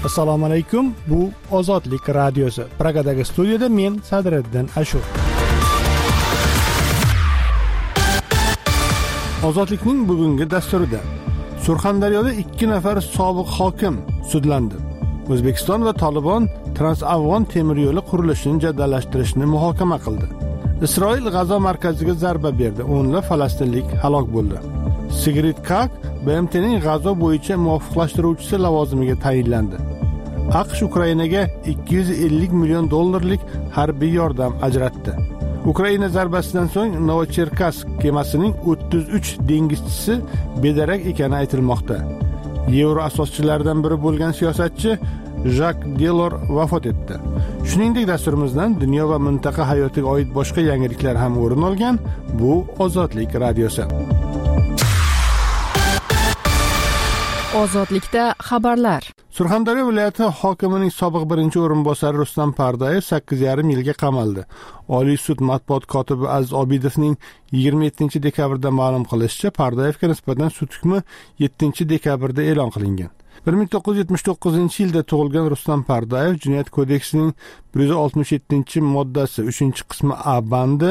Assalomu alaykum. Bu Ozodlik radiosi. Pragadagi studiyada men Sadriddin Ashur. Ozodlikning bugungi dasturida Surxondaryoda 2 nafar sobiq hokim sudlandi. O'zbekiston va Tolibon Transafg'on temir yo'li qurilishini jadallashtirishni muhokama qildi. Isroil G'azo markaziga zarba berdi. O'nlab falastinlik halok bo'ldi. Sigrid Kaag BMTning G'azo bo'yicha muvofiqlashtiruvchisi lavozimiga tayinlandi. AQSh Ukrainaga $250 million harbiy yordam ajratdi. Ukraina zarbasidan so'ng Novocherkassk kemasining 33 dengizchisi bedarak ekani aytilmoqda. Yevro asoschilaridan biri bo'lgan siyosatchi Jak Delor vafot etdi. Shuningdek, dasturimizdan dunyo va mintaqa hayotiga oid boshqa yangiliklar ham o'rin olgan. Bu Ozodlik radiosi. Ozodlikda xabarlar. Surxondaryo viloyati hokimining sobiq birinchi o'rinbosari Rustam Pardayev 8,5 yilga qamaldi. Oliy sud matbuot kotibi Aziz Obidovning 27 dekabrda ma'lum qilishicha, Pardayevga nisbatan sud hukmi 7 dekabrda e'lon qilingan. 1979-yilda tug'ilgan Rustam Pardayev Jinoyat kodeksining 167-moddasi 3-qismi A bandi,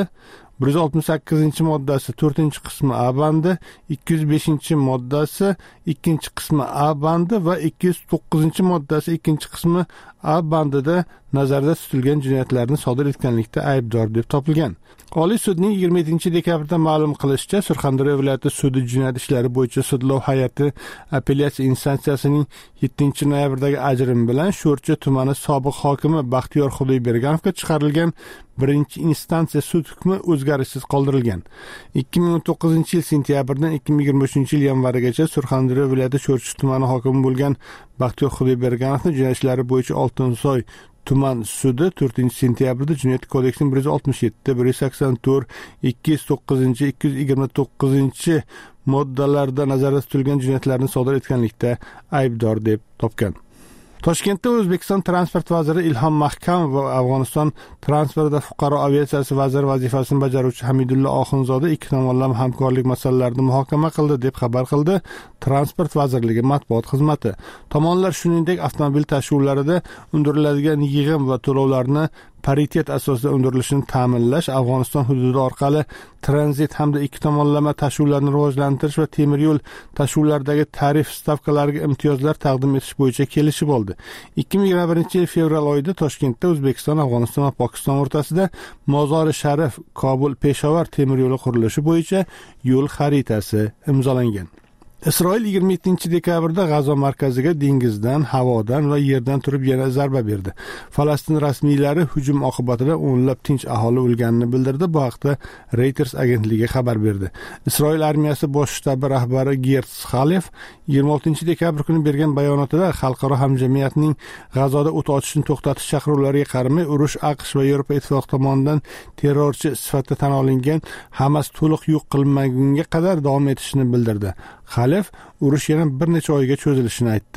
168-moddasi 4-qismi A bandi, 205-moddasi 2-qismi A bandi va 209-moddasi 2-qismi A bandida nazarda tutilgan jinoyatlarni sodir etganlikda aybdor deb topilgan. Oliy sudning 27 dekabrda ma'lum qilishicha, Surxondaryo viloyati sudi jinoyat ishlari bo'yicha sudlov hay'ati apellyatsiya instansiyasining 7-noyabrdagi ajrim bilan Sho'rchi tumani sobiq hokimi Baxtiyor Xudoyberganovga chiqarilgan birinchi instansiya sud hukmi o'zgarishsiz qoldirilgan. 2019-yil sentyabrdan 2023-yil yanvarigacha Surxondaryo viloyati Sho'rchi tumani hokimi bo'lgan Baxtiyor Xudoyberganovni jinoyat ishlari bo'yicha Oltinsoy tuman sudi 4-sentyabrda Jinoyat kodeksining 167, 184, 209, 229 moddalarida nazarda tutilgan jinoyatlarni sodir etganlikda aybdor deb topgan. Toshkentda O'zbekiston transport vaziri Ilhom Mahkamov va Afg'oniston transport va fuqaro aviatsiyasi vaziri vazifasini bajaruvchi Hamidullo Oxunzoda ikki tomonlama hamkorlik masalalarini muhokama qildi deb xabar qildi Transport vazirligi matbuot xizmati. Tomonlar shuningdek avtomobil tashuvlarida undiriladigan yig'im va to'lovlarni paritet asosida undirilishini ta'minlash, Afg'oniston hududi orqali tranzit hamda ikki tomonlama tashuvlarni rivojlantirish va temir yo'l tashuvlaridagi tarif stavkalariga imtiyozlar taqdim etish bo'yicha kelishib oldi. 2021-yil fevral oyida Toshkentda O'zbekiston, Afg'oniston va Pokiston o'rtasida Mozori Sharif, Kobul, Peshovar temir yo'li qurilishi bo'yicha yo'l xaritasi imzolangan. Isroil 27 dekabrda G'azo markaziga dengizdan, havodan va yerdan turib yana zarba berdi. Falastin rasmiylari hujum oqibatida o'nlab tinch aholi o'lganini bildirdi. Bu haqda Reuters agentligi xabar berdi. Isroil armiyasi bosh shtabi rahbari Gertz Halef 26 dekabr kuni bergan bayonotida xalqaro hamjamiyatning G'azoda o't ochishni to'xtatish chaqiruvlariga qaramay, urush AQSh va Yevropa ittifoqi tomonidan terrorchi sifatida tan olingan Hamas to'liq yo'q qilinmagunga qadar davom etishini bildirdi. Halef urush yana bir necha oyga cho'zilishini aytdi.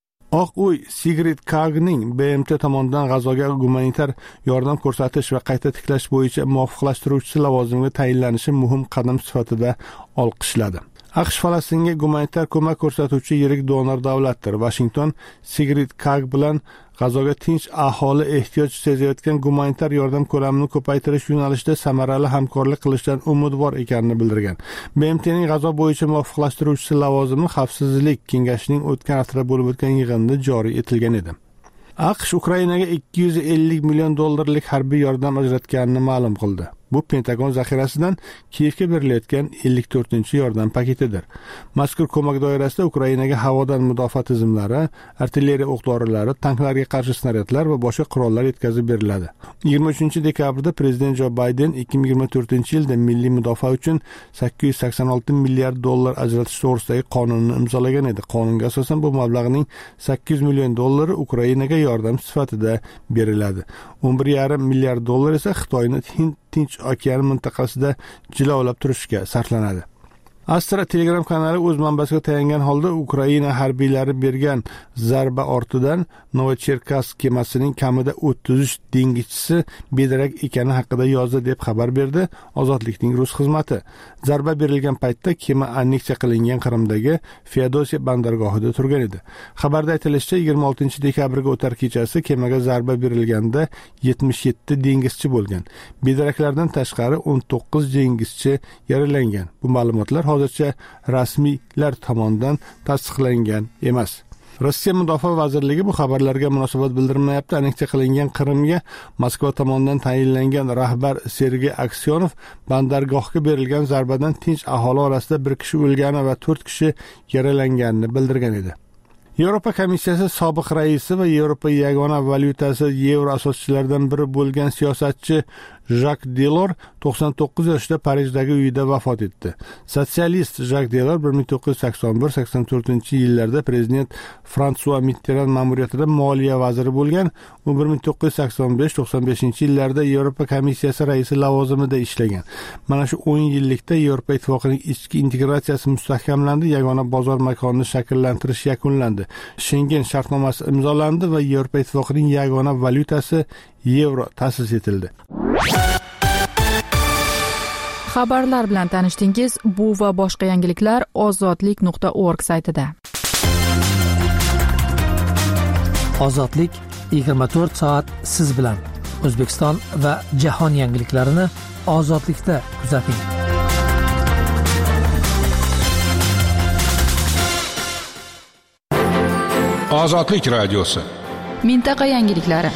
Oq uy Sigrid Kaagning BMT tomonidan G'azoga gumanitar yordam ko'rsatish va qayta tiklash bo'yicha muvofiqlashtiruvchisi lavozimiga tayinlanishi muhim qadam sifatida olqishladi. AQSh Falastinga gumanitar ko'mak ko'rsatuvchi yirik donor davlatdir. Washington Sigrid Kaag bilan G'azoga tinch aholi ehtiyoj sezayotgan gumanitar yordam ko'lamini ko'paytirish yo'nalishida samarali hamkorlik qilishdan umidvor ekanini bildirgan. BMTning G'azo bo'yicha muvofiqlashtiruvchisi lavozimi Xavfsizlik kengashining o'tgan haftada bo'lib o'tgan yig'inida joriy etilgan edi. AQSh Ukrainaga $250 million harbiy yordam ajratganini ma'lum qildi. Bu Pentagon zaxirasidan Kiyevga berilayotgan 54-yordam paketidir. Mazkur ko'mak doirasida Ukrainaga havodan mudofaa tizimlari, artilleriya o'q-dorilari, tanklarga qarshi snaryadlar va boshqa qurollar yetkazib beriladi. 23 dekabrda Prezident Jo Bayden 2024-yilda milliy mudofaa uchun $886 milliard ajratish to'g'risidagi qonunni imzolagan edi. Qonunga asosan bu mablag'ning $800 million Ukrainaga yordam sifatida beriladi. $11,5 milliard esa Xitoyni Tinch okean mintaqasida jilovlab turishga sarflanadi. Astra Telegram kanali o'z manbasiga tayangan holda Ukraina harbiylari bergan zarba ortidan Novocherkassk kemasining kamida 33 dengizchisi bedarak ekani haqida yozdi deb xabar berdi Ozodlikning rus xizmati. Zarba berilgan paytda kema anneksiya qilingan Qrimdagi Feodosiya bandargohida turgan edi. Xabarda aytilishicha, 26 dekabrga o'tar kechasi kemaga zarba berilganda 77 dengizchi bo'lgan. Bedaraklardan tashqari 19 dengizchi yaralangan. Bu ma'lumotlar hozircha rasmiylar tomonidan tasdiqlangan emas. Rossiya Mudofaa vazirligi bu xabarlarga munosabat bildirmayapti. Anneksiya qilingan Qrimga Moskva tomonidan tayinlangan rahbar Sergey Aksyonov bandargohga berilgan zarbadan tinch aholi orasida 1 kishi o'lgani va 4 kishi yaralanganini bildirgan edi. Yevropa komissiyasi sobiq raisi va Yevropa yagona valyutasi yevro asoschilaridan biri bo'lgan siyosatchi Jak Delors 99 yoshda Parijdagi uyida vafot etdi. Sotsialist Jak Delors 1981-84-yillarda prezident François Mitterrand ma'muriyatida moliya vaziri bo'lgan. U 1985-95-yillarda Yevropa komissiyasi raisi lavozimida ishlagan. Mana shu 10 yillikda Yevropa ittifoqining ichki integratsiyasi mustahkamlandi, yagona bozor makonini shakllantirish yakunlandi. Schengen shartnomasi imzolandi va Yevropa ittifoqining yagona valyutasi yevro ta'sis etildi. Xabarlar bilan tanishdingiz. Bu va boshqa yangiliklar ozodlik.org saytida. Ozodlik 24 soat siz bilan. O'zbekiston va jahon yangiliklarini Ozodlikda kuzating. Ozodlik radiosi. Mintaqa yangiliklari.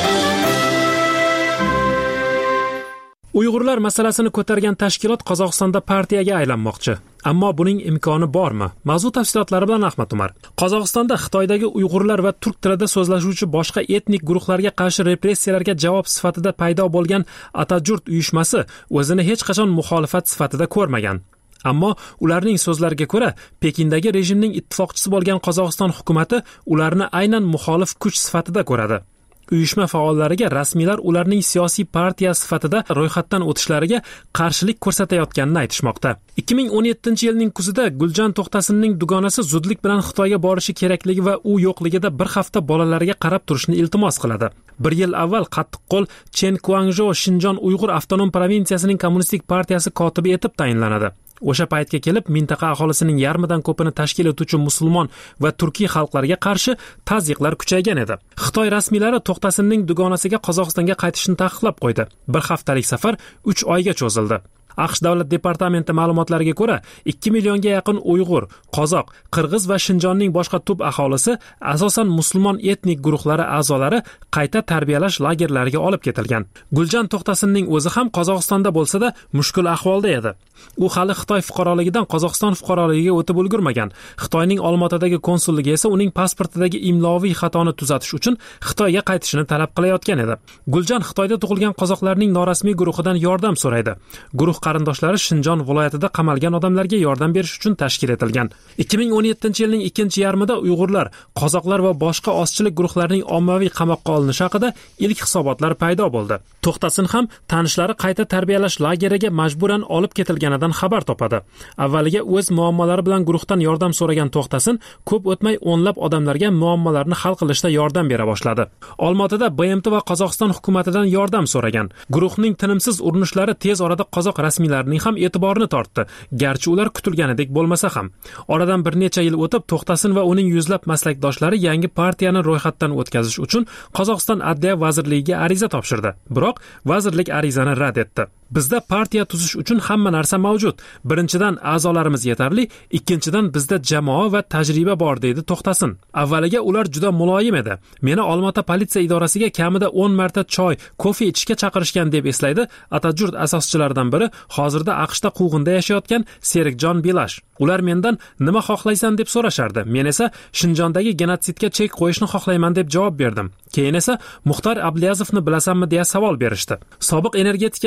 Uyg'urlar masalasini ko'targan tashkilot Qozog'istonda partiyaga aylanmoqchi. Ammo buning imkoni bormi? Mavzu tafsilotlari bilan Ahmad Umar. Qozog'istonda Xitoydagi Uyg'urlar va turk tilida so'zlashuvchi boshqa etnik guruhlarga qarshi repressiyalarga javob sifatida paydo bo'lgan Atajurt uyushmasi o'zini hech qachon muxolifat sifatida ko'rmagan. Ammo ularning so'zlariga ko'ra, Pekindagi rejimning ittifoqchisi bo'lgan Qozog'iston hukumatı ularni aynan muxolif kuch sifatida ko'radi. Uyushma faollariga rasmiylar ularning siyosiy partiya sifatida ro'yxatdan o'tishlariga qarshilik ko'rsatayotganini aytishmoqda. 2017-yilning kuzida Guljan To'xtasinning dugonasi zudlik bilan Xitoyga borishi kerakligi va u yo'qligida bir hafta bolalariga qarab turishni iltimos qiladi. 1 yil avval qattiqqo'l Chen Kuangzhou Shinjon Uyg'ur avtonom provinsiyasining kommunistik partiyasi kotibi etib tayinlanadi. O'sha paytga kelib mintaqa aholisining yarmidan ko'pini tashkil etuvchi musulmon va turkiy xalqlarga qarshi tazyiqlar kuchaygan edi. Xitoy rasmiylari To'xtasinning dugonasiga Qozog'istonga qaytishni taqiqlab qo'ydi. Bir haftalik safar 3 oyga cho'zildi. AQSh davlat departamenti ma'lumotlariga ko'ra 2 millionga yaqin Uyg'ur, Qozoq, Qirg'iz va Shinjonning boshqa tub aholisi, asosan musulmon etnik guruhlari a'zolari qayta tarbiyalash lagerlariga olib ketilgan. Guljan To'xtasinning o'zi ham Qozog'istonda bo'lsa-da mushkul ahvolda edi. U hali Xitoy fuqaroligidan Qozog'iston fuqaroligiga o'tib ulgurmagan. Xitoyning Olmaotadagi konsulligi esa uning pasportidagi imloviy xatoni tuzatish uchun Xitoyga qaytishini talab qilayotgan edi. Guljan Xitoyda tug'ilgan qozoqlarning norasmiy guruhidan yordam so'raydi. Guruh qarindoshlari Shinjon viloyatida qamalgan odamlarga yordam berish uchun tashkil etilgan. 2017-yilning 2-yarmida Uyg'urlar, qozoqlar va boshqa ozchilik guruhlarining ommaviy qamoqqa olinishi haqida ilk hisobotlar paydo bo'ldi. To'xtasin ham tanishlari qayta tarbiyalash lageriga majburan olib ketilganidan xabar topadi. Avvaliga o'z muammolari bilan guruhdan yordam so'ragan To'xtasin ko'p o'tmay o'nlab odamlarga muammolarini hal qilishda yordam bera boshladi. Olmaotada BMT va Qozog'iston hukumatidan yordam so'ragan. Guruhning tinimsiz urinishlari tez orada qozoq rasmiylarining ham e'tiborini tortdi, garchi ular kutilganidek bo'lmasa ham. Oradan bir necha yil o'tib To'xtasin va uning yuzlab maslakdoshlari yangi partiyani ro'yxatdan o'tkazish uchun Qozog'iston Adliya vazirligiga ariza topshirdi. Biroq vazirlik arizani rad etdi. Bizda partiya tuzish uchun hamma narsa mavjud. Birinchidan a'zolarimiz yetarli, ikkinchidan bizda jamoa va tajriba bor deydi To'xtasin. Avvaliga ular juda muloyim edi. Meni Olmaota politsiya idorasiga kamida 10 marta choy, kofe ichishga chaqirishgan deb eslaydi Atajurt asoschilaridan biri, hozirda AQShda quvg'inda yashayotgan Serikjon Bilash. Ular mendan nima xohlaysan deb so'rashardi. Men esa Shinjondagi genotsidga chek qo'yishni xohlayman deb javob berdim. Keyin esa Muxtor Abliyazovni bilasanmi deya savol berishdi. Sobiq energetika vaziri va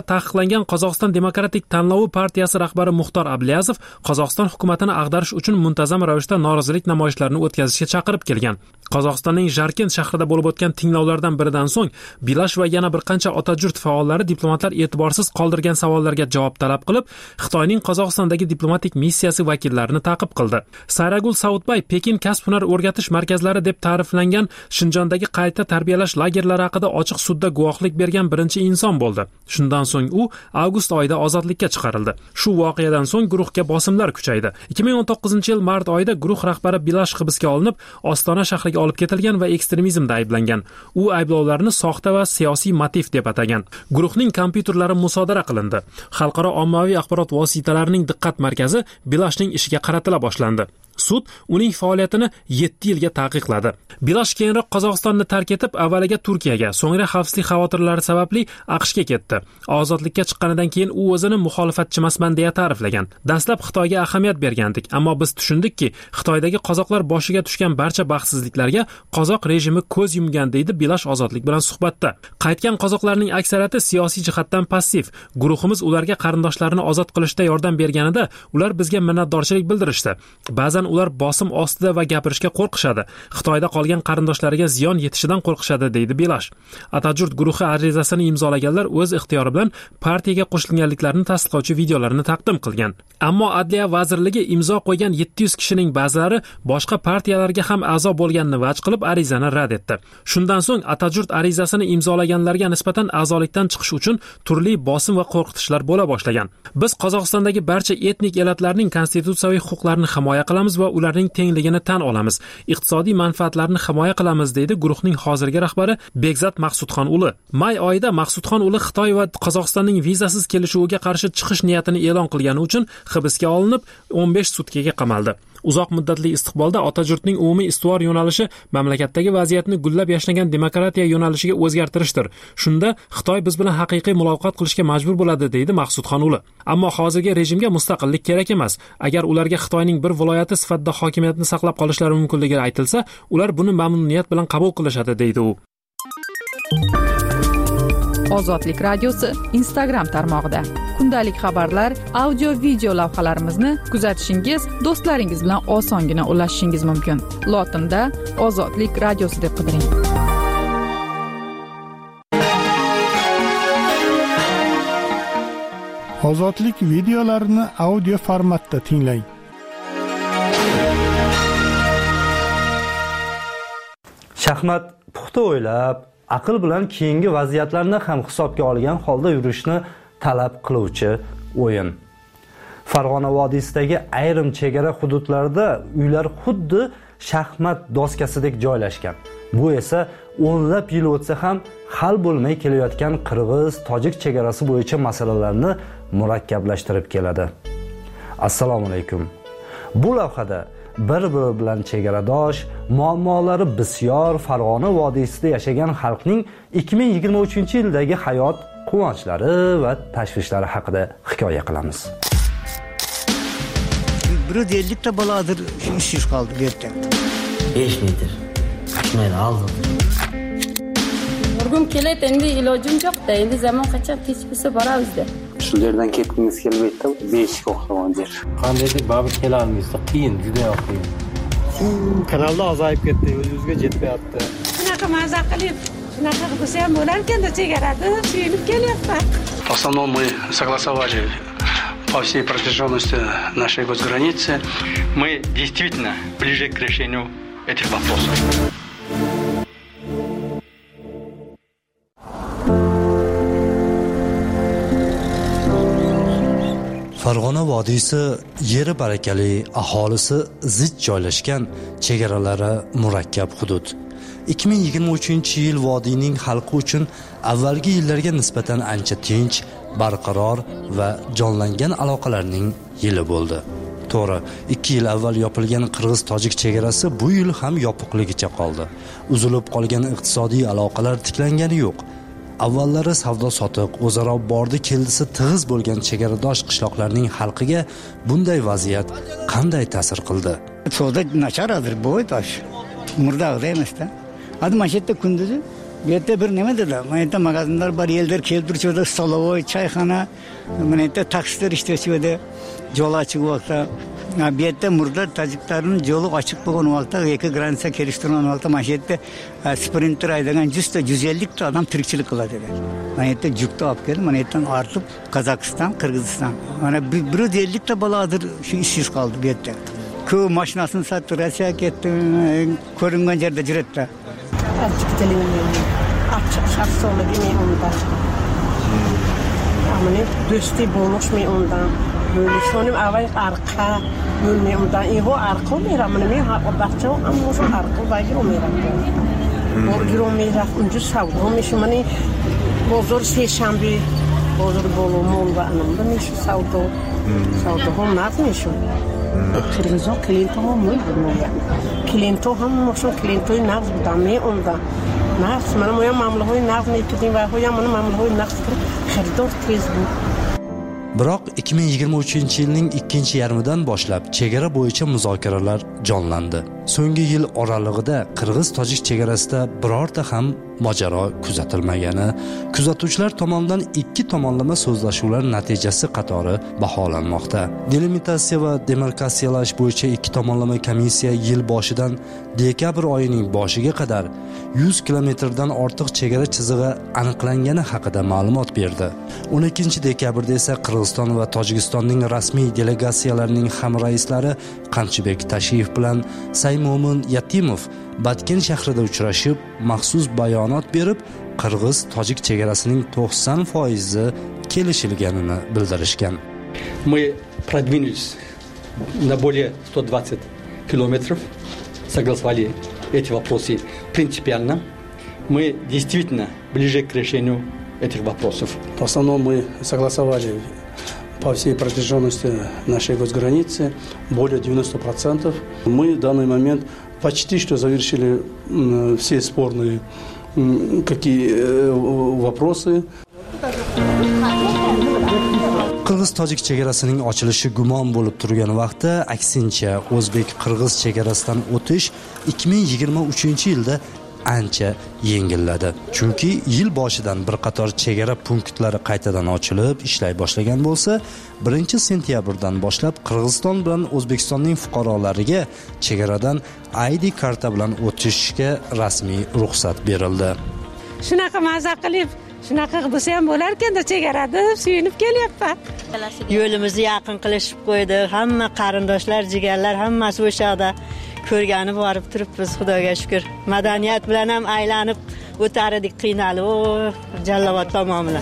taqiqlangan Qozog'iston demokratik tanlovi partiyasi rahbari Muxtor Ablyazov Qozog'iston hukumatini ag'darish uchun muntazam ravishda norozilik namoyishlarini o'tkazishga chaqirib kelgan. Qozog'istonning Jarkent shahrida bo'lib o'tgan tinglovlardan biridan so'ng Bilash va yana bir qancha otajurt faollari diplomatlar e'tiborsiz qoldirgan savollarga javob talab qilib, Xitoyning Qozog'istondagi diplomatik missiyasi vakillarini ta'qib qildi. Sayragul Saudbay Pekin kasb-hunar o'rgatish markazlari deb ta'riflangan Shinjondagi qayta tarbiyalash lagerlari haqida ochiq sudda guvohlik bergan birinchi inson bo'ldi. Shundan so'ng u avgust oyida ozodlikka chiqarildi. Shu voqeadan so'ng guruhga bosimlar kuchaydi. 2019-yil mart oyida guruh rahbari Bilash hibsga olinib, Ostona shahriga olib ketilgan va ekstremizmda ayblangan. U ayblovlarni soxta va siyosiy motiv deb atagan. Guruhning kompyuterlari musodara qilindi. Xalqaro ommaviy axborot vositalarining diqqat markazi Bilashning ishiga qaratila boshlandi. Sud uning faoliyatini 7 yilga taqiqladi. Bilash keyinroq Qozog'istonni tark etib, avvaliga Turkiyaga, so'ngra xavfsizlik xavotirlari sababli AQShga ketdi. Ozodlikka chiqqanidan keyin u o'zini muxolifatchimasman deya ta'riflagan. Dastlab Xitoyga ahamiyat bergandik, ammo biz tushundikki, Xitoydagi qozoqlar boshiga tushgan barcha baxtsizliklarga qozoq rejimi ko'z yumgan, deydi Bilash ozodlik bilan suhbatda. Qaytgan qozoqlarning aksariyati siyosiy jihatdan passiv. Guruhimiz ularga qarindoshlarini ozod qilishda yordam berganida, ular bizga minnatdorchilik bildirishdi. Ba'zan ular bosim ostida va gapirishga qo'rqishadi. Xitoyda qolgan qarindoshlariga ziyon yetishidan qo'rqishadi, deydi Bilash. Atajurt guruhi arizasini imzolaganlar o'z ixtiyori bilan partiyaga qo'shilganliklarini tasdiqlovchi videolarini taqdim qilgan. Ammo Adliya vazirligi imzo qo'ygan 700 kishining ba'zilari boshqa partiyalarga ham a'zo bo'lganini vaj qilib arizani rad etdi. Shundan so'ng Atajurt arizasini imzolaganlarga nisbatan a'zolikdan chiqish uchun turli bosim va qo'rqitishlar bo'la boshlagan. Biz Qozog'istondagi barcha etnik elatlarning konstitutsiyaviy huquqlarini himoya qilamiz va ularning tengligini tan olamiz. Iqtisodiy manfaatlarni himoya qilamiz, deydi guruhning hozirgi rahbari Begzat Maqsudxon uli. May oyida Maqsudxon uli Xitoy va Qozog'istonning vizasiz kelishuviga qarshi chiqish niyatini e'lon qilgani uchun hibsga olinib, 15 sutkaga qamaldi. Uzoq muddatli istiqbolda Atajurtning umumiy ustuvor yo'nalishi mamlakatdagi vaziyatni gullab yashnagan demokratiya yo'nalishiga o'zgartirishdir. Shunda Xitoy biz bilan haqiqiy muloqot qilishga majbur bo'ladi, deydi Maqsudxon uli. Ammo hozirgi rejimga mustaqillik kerak emas. Agar ularga Xitoyning bir viloyati sifatida hokimiyatni saqlab qolishlari mumkinligi aytilsa, ular buni mamnuniyat bilan qabul qilishadi, deydi u. Ozodlik radiosi Instagram tarmog'ida kundalik xabarlar, audio video lavhalarimizni kuzatishingiz, do'stlaringiz bilan osongina ulashishingiz mumkin. Lotinda Ozodlik radiosi deb qidiring. Ozodlik videolarini audio formatda tinglang. Shaxmat puxta o'ylab, aql bilan keyingi vaziyatlarni ham hisobga olgan holda yurishni talab qiluvchi o'yin. Farg'ona vodiysidagi ayrim chegara hududlarda uylar xuddi shaxmat doskasidek joylashgan. Bu esa o'nlab yil o'tsa ham hal bo'lmay kelayotgan qirg'iz-tojik chegarasi bo'yicha masalalarni murakkablashtirib keladi. Assalomu alaykum. Bu lavhada bir-biri bilan chegaradosh, muammolari bisyor Farg'ona vodiysida yashagan xalqning 2023-yildagi hayot quvonchlari va tashvishlari haqida hikoya qilamiz. 150 ta baladır işsiz kaldı gerçekten. 5 metr. Shunday aldım. Urgum keladi, endi ilojim yo'q-da. Endi zamon qachon kechiksa boramiz-da. Shu yerdan ketgimiz kelmaydi-da, beshik o'xlagan yer. Qanday deb baribir kela olmaysiz, qiyin, juda qiyin. Kanalda azayib ketdi, o'zimizga yetmayapti. Shunaqa maza qilib, shunaqa qilsa ham bo'larkan-da, chegarada suyunib kelyapman. В основном мы согласовали по всей протяженности нашей госграницы. Мы действительно ближе к решению этих вопросов. Farg'ona vodiysi yeri barakali, aholisi zich joylashgan, chegaralari murakkab hudud. 2023-yil vodiyning xalqi uchun avvalgi yillarga nisbatan ancha tinch, barqaror va jonlangan aloqalarning yili bo'ldi. To'g'ri, 2 yil avval yopilgan qirg'iz-tojik chegarasi bu yil ham yopiqligicha qoldi. Uzilib qolgan iqtisodiy aloqalar tiklangani yo'q. Avvallari savdo-sotiq, o'zaro bordi-keldisi tig'iz bo'lgan chegaradosh qishloqlarning xalqiga bunday vaziyat qanday ta'sir qildi? Savdo nacharadir, bo'y tosh. Murdag'da emas-da. Adamashetta kunduzi Bu yerda bir nima dedilar? Mana yerda magazinlar bor, ellar kelib turibdi, stolovoy, choyxona, mana yerda taksilar ishlayapti, yo'l ochiq vaqtda. Bu yerda murdar tojiklarning yo'li ochiq bo'lgan vaqtda, ikki granitsa kelishtirgan vaqtda mana yerda sprinter aydagan 100-150 ta odam tirikchilik qiladi dedi. Mana yerda jukta olib keldi, mana yerdan ortib Qozog'iston, Qirg'iziston. Mana 150 ta boladir shu ishsiz qoldi bu yerda. Ko'p mashinasini sotdi, Rossiyaga ketdi, ko'ringan yerda yuribdi. Açık şahsiyetliğimi ondan. Ama ne dostu bulmuş mu ondan. Böyle şunun avay arka böyle ondan. İyi arka mı ama ne ha o bahçe ama şu arka bayır mı yapıyor. O giromira önce savdum işi mani bozor seçambi bozor bolumul ve anamda ne şu savdu. Savdu bu ne şu. Kırgızın Clinton mu ya? Clinton ham şu Clinton naz budamı ondan. Naz mana moya mamlahoy naz ne tudin va hoya mana mamlahoy naz xaridor tez bu. Biroq 2023-yilning ikkinchi yarmidan boshlab chegara bo'yicha muzokaralar jonlandi. So'nggi yil oralig'ida Qirg'iz-Tojik chegarasida birorta ham mojaro kuzatilmagani, kuzatuvchilar tomonidan ikki tomonlama so'zlashuvlar natijasi qatori baholanmoqda. Delimitatsiya va demarkatsiyalash bo'yicha ikki tomonlama komissiya yil boshidan dekabr oyining boshiga qadar 100 kilometrdan ortiq chegara chizig'i aniqlangani haqida ma'lumot berdi. 12-dekabrda esa Qirg'iziston va Tojikistonning rasmiy delegatsiyalarining hamraislari Qamchibek Tashiyev bilan Saymo'min Yatimov Batken shahrida uchrashib, maxsus bayonot berib, Qirg'iz-Tojik chegarasining 90% kelishilganini bildirishgan. Мы продвинулись на более 120 километров, согласовали эти вопросы принципиально. Мы действительно ближе к решению этих вопросов. В основном мы согласовали по всей протяженности нашей госграницы более 90%. Мы в данный момент почти что завершили все спорные вопросы. Qirg'iz-Tojik chegarasining ochilishi gumon bo'lib turgan vaqtda, aksincha O'zbek-Qirg'iz chegarasidan o'tish 2023-yilda ancha yengilladi. Chunki yil boshidan bir qator chegara punktlari qaytadan ochilib, ishlay boshlagan bo'lsa, 1-sentyabrdan boshlab Qirg'iziston bilan O'zbekistonning fuqarolariga chegaradan ID karta bilan o'tishga rasmiy ruxsat berildi. Shunaqa maza qilib, shunaqa bo'lsa ham bo'lar ekan-da, chegarada suyunib kelyapman. Yo'limizni yaqin qilishib qo'ydi. Hamma qarindoshlar, jigarlar hammasi o'sha yerda ko'rgani borib turibmiz, Xudoga shukr. Madaniyat bilan ham aylanib o'tar edik, qiynalib, Jallovod tomonlar.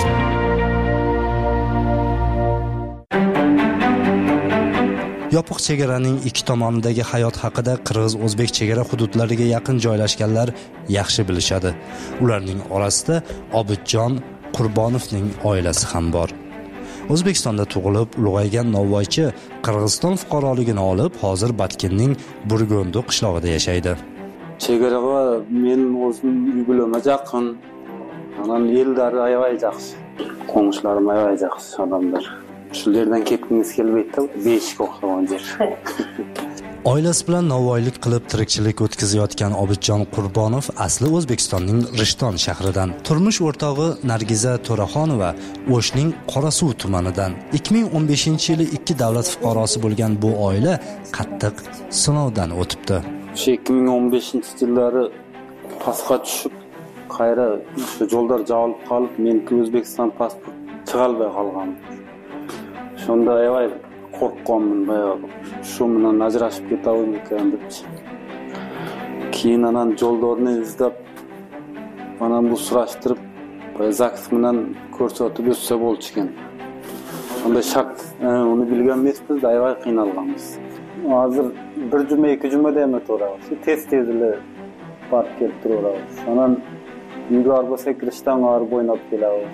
Yopiq chegaraning ikki tomonidagi hayot haqida Qirg'iz-O'zbek chegara hududlariga yaqin joylashganlar yaxshi bilishadi. Ularning orasida Obidjon Qurbonovning oilasi ham bor. O'zbekistonda tug'ilib, ulg'aygan Novvoychi Qirg'iziston fuqaroligini olib, hozir Batkenning Burgondi qishlog'ida yashaydi. Chegaraga men o'zim uygulamam yaqin. Anan yildari ayvay yaxshi. Qo'nishlarim ayvay yaxshi odamlar. Shulardan ketgimiz kelmaydi, beshik o'xshagan yer. Oilasi bilan novvoylik qilib tirikchilik o'tkazayotgan Obidjon Qurbonov asli O'zbekistonning Rishton shahridan. Turmush o'rtog'i Nargiza To'raxonova O'shning Qorasuv tumanidan. 2015-yili ikki davlat fuqarosi bo'lgan bu oila qattiq sinovdan o'tibdi. 2015-yillari pasqa tushib, qayra shu yo'llar javob qolib, menki O'zbekiston pasport chiqalmay qolgan. Shunda ayvay qo'rqqanman, bayağı shu bilan ajrashib ketaman ekan deb. Keyin anan yo'llarni izlab, mana bu surashtirib, zaks bilan ko'rsatib o'tsa bo'lchi ekan. Shunda shart, uni bilgan emasmiz, ayvay qiynalganmiz. Hozir bir juma, ikki juma demak to'g'ri. Tez-tezli park kelib turamiz. Anan uyga arba sakrishdan g'arib o'ynab kelamiz.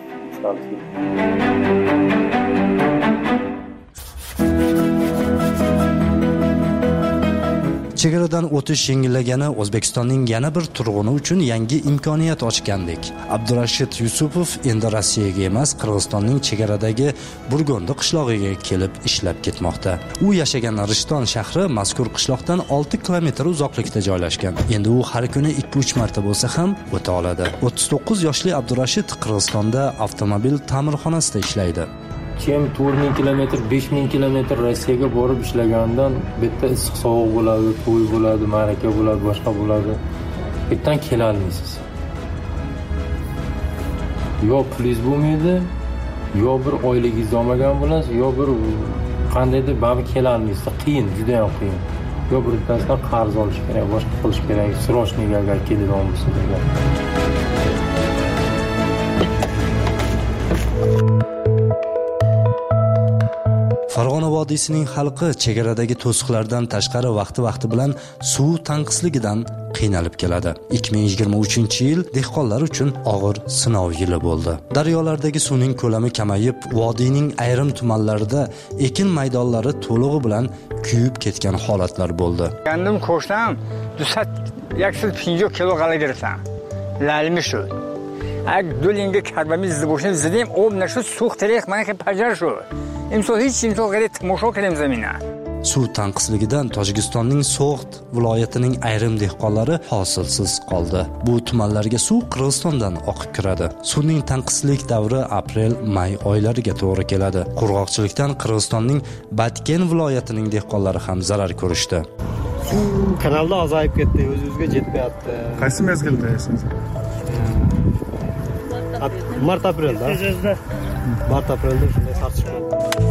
Chegaradan o'tish yengillagani O'zbekistonning yana bir turg'uni uchun yangi imkoniyat ochgandek. Abdurashid Yusupov endi Rossiyaga emas, Qirg'izistonning chegaradagi Burgondi qishlog'iga kelib ishlab ketmoqda. U yashagan Rishton shahri mazkur qishloqdan 6 kilometr uzoqlikda joylashgan. Endi u har kuni 2-3 marta bo'lsa ham o'ta oladi. 39 yoshli Abdurashid Qirg'izistonda avtomobil ta'mirxonasida ishlaydi. Kim 4000 kilometr, 5000 kilometr Rossiyaga borib ishlagandan bitta issiq sovuq bo'ladi, to'y bo'ladi, ma'raka bo'ladi, boshqa bo'ladi. Bittadan kela olmaysiz. Yo pulingiz bo'lmaydi, yo bir oyligingiz olmagan bo'lasiz, yo bir qandaydir baribir kela olmaysiz. Qiyin, juda ham qiyin. Yo bir bittasidan qarz olish kerak, boshqa qilish kerak, srochniga agar keladigan bo'lsa degan. Farg'ona vodiysining xalqi chegaradagi to'siqlardan tashqari vaqti bilan suv tanqisligidan qiynalib keladi. 2023-yil dehqonlar uchun og'ir sinov yili bo'ldi. Daryolardagi suvning ko'lami kamayib, vodiyning ayrim tumanlarida ekin maydonlari to'lig'i bilan kuyib ketgan holatlar bo'ldi. Kendim ko'rsam, 250 kilo g'alla girasan. Lalmi shu. Ag dolinga karbamiz ziboshin zidim, obna shu suv terek mana ki pajar shu. Imso hech imso g'ayri tomosha qilim zamina. Suv tanqisligidan Tojikistonning So'g'd viloyatining ayrim dehqonlari hosilsiz qoldi. Bu tumanlarga suv Qirg'izistondan oqib kiradi. Suvning tanqislik davri aprel-may oylariga to'g'ri keladi. Qurg'oqchilikdan Qirg'izistonning Batken viloyatining dehqonlari ham zarar ko'rishdi. Kanalda azayib ketdi, o'zimizga yetmayapti. Qaysi mezgilda esiz? Mart-aprelda. Mart-aprelda shunday sarchiq bo'ldi.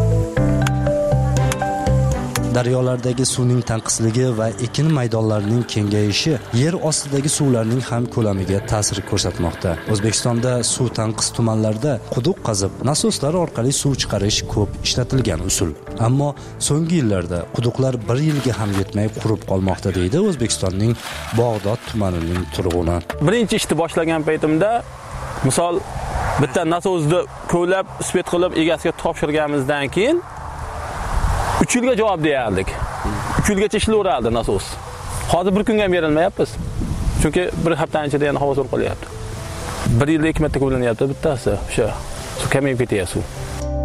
Daryolardagi suvning tanqisligi va ekin maydonlarining kengayishi yer ostidagi suvlarning ham ko'lamiga ta'sir ko'rsatmoqda. O'zbekistonda suv tanqis tumanlarda quduq qazib, nasoslar orqali suv chiqarish ko'p ishlatilgan usul. Ammo so'nggi yillarda quduqlar 1 yilga ham yetmay qurib qolmoqda deydi O'zbekistonning Bog'dod tumanining turg'uni. Birinchi ishni boshlagan paytimda, misol bitta nasosni ko'lab, spet qilib egasiga topshirganimizdan keyin 3 yilga javob deyardik. 3 yilgacha ishlayveradi nasos. Hozir bir kunga ham berilmayapmiz. Chunki bir haftaning ichida yana havo so'rib qolyapti. 1 yilda 2 marta ko'lanyapti bittasi. O'sha suv kamayib ketyapti suv.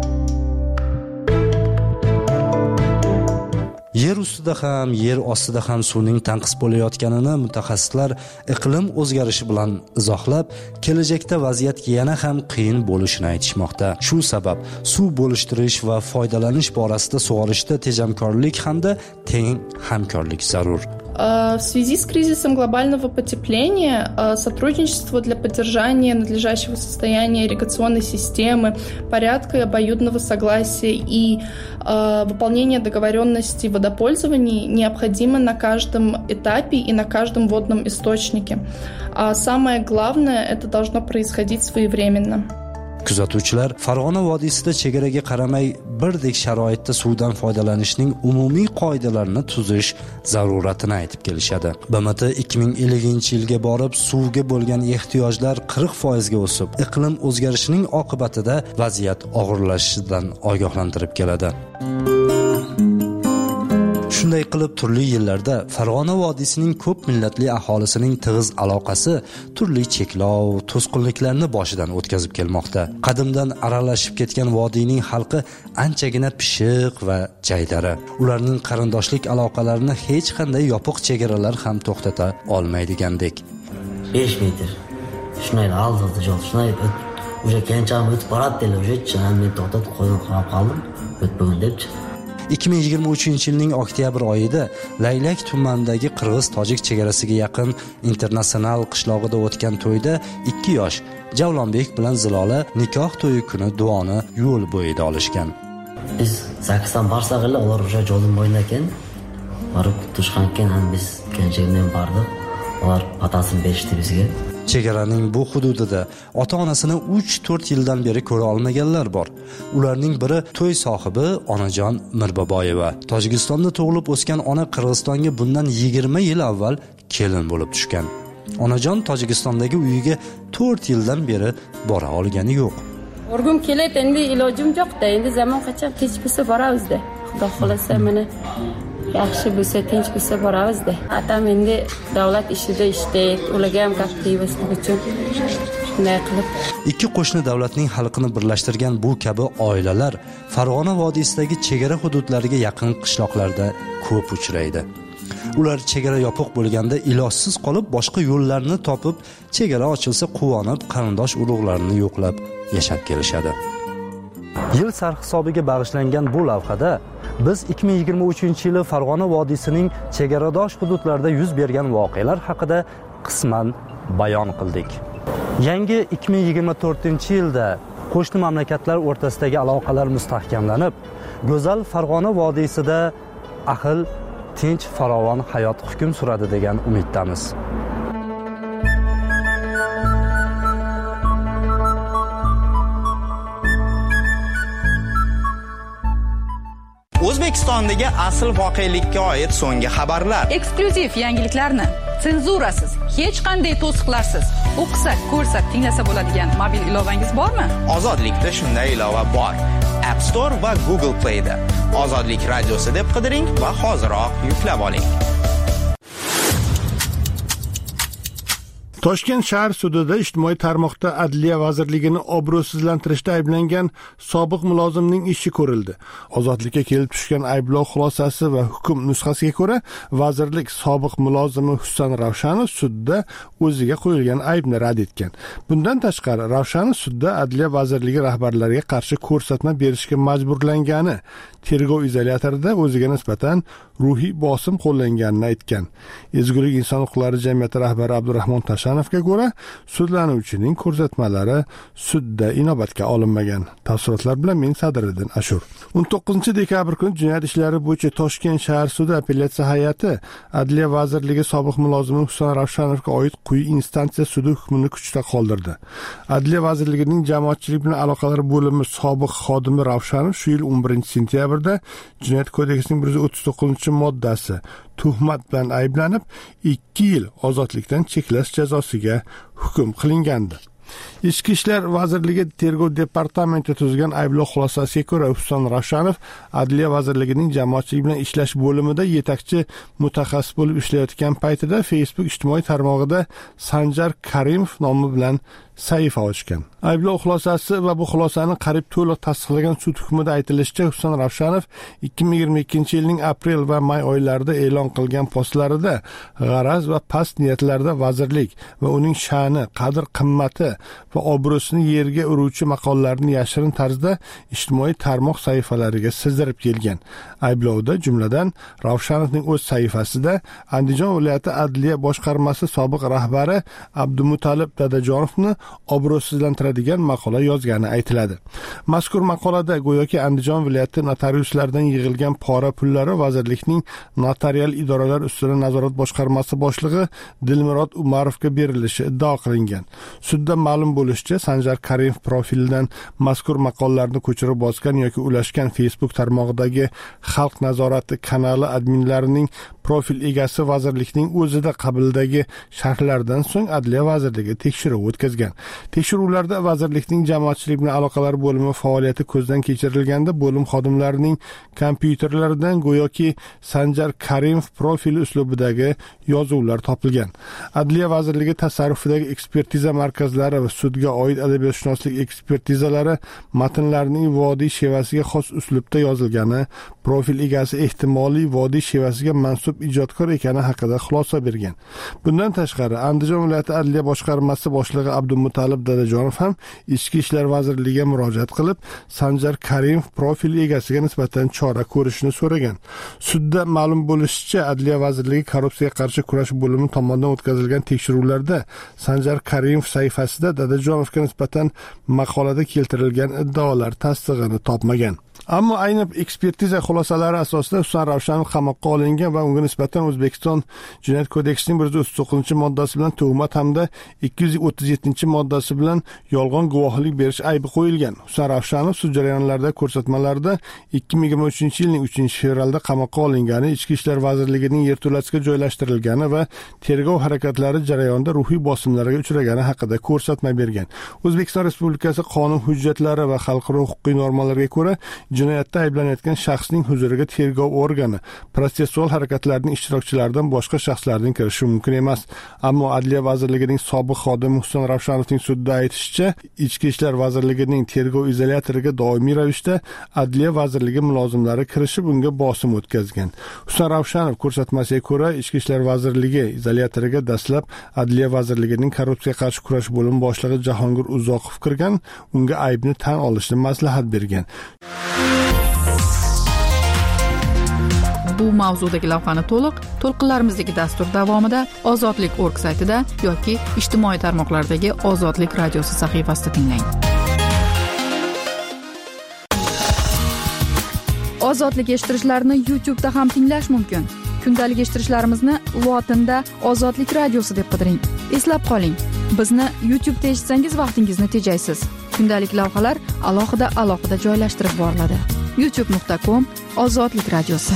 Yer ustida ham, yer ostida ham suvning tanqis bo'layotganini mutaxassislar iqlim o'zgarishi bilan izohlab, kelajakda vaziyat yana ham qiyin bo'lishini aytishmoqda. Shu sabab suv bo'lishtirish va foydalanish borasida sug'orishda tejamkorlik hamda teng hamkorlik zarur. В связи с кризисом глобального потепления сотрудничество для поддержания надлежащего состояния ирригационной системы, порядка и обоюдного согласия и выполнения договоренностей в водопользовании необходимо на каждом этапе и на каждом водном источнике. А самое главное, это должно происходить своевременно. Kuzatuvchilar Farg'ona vodiysida chegaraga qaramay birdek sharoitda suvdan foydalanishning umumiy qoidalarini tuzish zaruratini aytib kelishadi. BMT 2050-yilga borib suvga bo'lgan ehtiyojlar 40% ga o'sib, iqlim o'zgarishining oqibatida vaziyat og'irlashishidan ogohlantirib keladi. Shunday qilib turli yillarda Farg'ona vodiysining ko'p millatli aholisining tig'iz aloqasi turli cheklov, to'sqinliklarni boshidan o'tkazib kelmoqda. Qadimdan aralashib ketgan vodiyning xalqi anchagina pishiq va jaydari. Ularning qarindoshlik aloqalarini hech qanday yopiq chegaralar ham to'xtata olmaydigandek. 5 metr. Shunday aldi jo'q, shunday o'sha kencham o'tib boradi-da, o'sha men to'xtatib qo'yib qoldim. O'tmagan debchi. 2023-yilning oktyabr oyida Laylak tumanidagi Qirg'iz-Tojik chegarasiga yaqin Internasional qishlog'ida o'tgan to'yda 2 yosh Javlonbek bilan Zilola nikoh to'yi kuni duoni yo'l bo'yida olishgan. Biz 8dan barsag'illa ular o'sha yo'lning bo'yida ekan, borib tushgan ekan, ham biz kenjagimdan bordik. Ular otasini berishdi bizga. Chegaraning bu hududida ota-onasini 3-4 yildan beri ko'ra olmaganlar bor. Ularning biri to'y sohibi Onajon Mirboboyeva. Tojikistonda tug'ilib o'sgan ona Qirg'izistonga bundan 20 yil avval kelin bo'lib tushgan. Onajon Tojikistondagi uyiga 4 yildan beri bora olgani yo'q. O'rgum keladi, endi ilojim yo'q-da. Endi zamon qachon kech bo'lsa boramiz-da. Xudo xolasa mana yaxshi bo'lsa, tinch bo'lsa boramizda. Atam endi davlat ishida ishlaydi, ularga ham aktivistlik uchun shunday qilib. Ikki qo'shni davlatning xalqini birlashtirgan bu kabi oilalar Farg'ona vodiysidagi chegara hududlariga yaqin qishloqlarda ko'p uchraydi. Ular chegara yopiq bo'lganda ilojsiz qolib, boshqa yo'llarni topib, chegara ochilsa quvonib, qarindosh urug'larini yo'qlab yashab kelishadi. Yil sarhisobiga bag'ishlangan bu lavhada biz 2023-yili Farg'ona vodiysining chegaradosh hududlarida yuz bergan voqealar haqida qisman bayon qildik. Yangi 2024-yilda qo'shni mamlakatlar o'rtasidagi aloqalar mustahkamlanib, go'zal Farg'ona vodiysida ahil, tinch, farovon hayot hukm suradi degan umiddamiz. O'zbekistondagi asl voqelikka oid so'nggi xabarlar, eksklyuziv yangiliklarni senzurasiz, hech qanday to'siqlarsiz o'qisa, ko'rsa, tinglasa bo'ladigan mobil ilovangiz bormi? Ozodlikda shunday ilova bor. App Store va Google Play da Ozodlik radiosi deb qidiring va hoziroq yuklab oling. Toshkent shahar sudida ijtimoiy tarmoqda Adliya vazirligini obro'sizlantirishda ayblangan sobiq mulozimning ishi ko'rildi. Ozodlikka kelib tushgan ayblov xulosasi va hukm nusxasiga ko'ra, vazirlik sobiq mulozimi Husan Ravshanov sudda o'ziga qo'yilgan aybni rad etgan. Bundan tashqari, Ravshanov sudda Adliya vazirligi rahbarlariga qarshi ko'rsatma berishga majburlangani, tergov izolyatorida o'ziga nisbatan ruhiy bosim qo'llanganini aytgan. Ezgulik inson huquqlari jamiyati rahbari Abdurahmon Tashanovga ko'ra, sudlanuvchining ko'rsatmalari sudda inobatga olinmagan. Tafsilotlar bilan men Sadriddin Ashur. 19-dekabr kuni jinoyat ishlari bo'yicha Toshkent shahar sudi apellyatsiya hay'ati Adliya vazirligi sobiq mulozimi Husan Ravshanovga oid quyi instansiya sudi hukmini kuchda qoldirdi. Adliya vazirligining jamoatchilik bilan aloqalar bo'limi sobiq xodimi Ravshanov shu yil 11-sentyabrda Jinoyat kodeksining 139-moddasi tuhmat bilan ayblanib 2 yil ozodlikdan cheklash jazosiga hukm qilingandi. Ichki ishlar vazirligi tergov departamenti tuzgan ayblov xulosasiga ko'ra, Husan Ravshanov Adliya vazirligining jamoatchilik bilan ishlash bo'limida yetakchi mutaxassis bo'lib ishlayotgan paytida Facebook ijtimoiy tarmog'ida Sanjar Karimov nomi bilan sahifa ochgan. Ayblov xulosasi va bu xulosani qarib to'liq tasdiqlagan sud hukmida aytilishicha, Husan Ravshanov 2022-yilning aprel va may oylarida e'lon qilgan postlarida g'araz va past niyatlarda vazirlik va uning sha'ni, qadr-qimmati va obro'sini yerga uruvchi maqollarni yashirin tarzda ijtimoiy tarmoq sahifalariga sizdirib kelgan. Ayblovda jumladan Ravshanovning o'z sahifasida Andijon viloyati Adliya boshqarmasi sobiq rahbari Abdumutalib Dadajonovni obro'sizlantiradigan maqola yozgani aytiladi. Mazkur maqolada go'yoki Andijon viloyati notariuslaridan yig'ilgan pora pullari vazirlikning notarial idoralar ustidan nazorat boshqarmasi boshlig'i Dilmurod Umarovga berilishi iddao qilingan. Sudda ma'lum bo'lishicha, Sanjar Karimov profilidan mazkur maqollarni ko'chirib bosgan yoki ulashgan Facebook tarmog'idagi Xalq nazorati kanali adminlarining profil egasi vazirlikning o'zida qabildagi sharhlardan so'ng Adliya vazirligi tekshiruv o'tkazgan. Tekshiruvlarda vazirlikning jamoatchilik bilan aloqalar bo'limi faoliyati ko'zdan kechirilganda, bo'lim xodimlarining kompyuterlaridan go'yoki Sanjar Karimov profili uslubidagi yozuvlar topilgan. Adliya vazirligi tasarrufidagi ekspertiza markazlari va sudga oid adabiyotshunoslik ekspertizalari matnlarning vodiy shevasiga xos uslubda yozilgani, profil egasi ehtimoliy vodiy shevasiga mansub ijodkor ekani haqida xulosa bergan. Bundan tashqari, Andijon viloyati Adliya boshqarmasi boshlig'i Abdumutalib Dadajonov ham Ichki ishlar vazirligiga murojaat qilib, Sanjar Karimov profil egasiga nisbatan chora ko'rishni so'ragan. Sudda ma'lum bo'lishicha, Adliya vazirligi korrupsiyaga qarshi kurash bo'limi tomonidan o'tkazilgan tekshiruvlarda Sanjar Karimov sahifasida Dadajonovga nisbatan maqolada keltirilgan iddaolar tasdig'ini topmagan. Ammo ayni ekspertiza xulosalari asosida Husan Ravshanov qamoqqa olingan va unga nisbatan O'zbekiston Jinoyat kodeksining 139-moddasi bilan tuhmat hamda 237-moddasi bilan yolg'on guvohlik berish aybi qo'yilgan. Husan Ravshanov sud jarayonlarida ko'rsatmalarida 2023-yilning 3-fevralda qamoqqa olingani, Ichki ishlar vazirligining yerto'lasiga joylashtirilgani va tergov harakatlari jarayonida ruhiy bosimlarga uchragani haqida ko'rsatma bergan. O'zbekiston Respublikasi qonun hujjatlari va xalqaro huquqiy normalarga ko'ra, jinoyatda ayblanayotgan shaxsning huzuriga tergov organi protsessual harakatlarning ishtirokchilaridan boshqa shaxslarning kirishi mumkin emas. Ammo Adliya vazirligining sobiq xodimi Husan Ravshanovning sudda aytishicha, Ichki ishlar vazirligining tergov izolyatoriga doimiy ravishda Adliya vazirligi mulozimlari kirishib unga bosim o'tkazgan. Husan Ravshanov ko'rsatmasiga ko'ra, Ichki ishlar vazirligi izolyatoriga dastlab Adliya vazirligining korrupsiyaga qarshi kurash bo'limi boshlig'i Jahongir Uzoqov kirgan, unga aybni tan olishni maslahat bergan. Bu mavzudagi lavhani to'lqinlarimizdagi dastur davomida Ozodlik.org saytida yoki ijtimoiy tarmoqlardagi Ozodlik radiosi sahifasida tinglang. Ozodlik eshittirishlarni YouTube'da ham tinglash mumkin. Kundalik eshittirishlarimizni lotinda Ozodlik radiosi deb qidiring. Eslab qoling, bizni YouTube'da eshitsangiz vaqtingizni tejaysiz. Kundalik lavhalar alohida joylashtirib boriladi. youtube.com Ozodlik radiosi.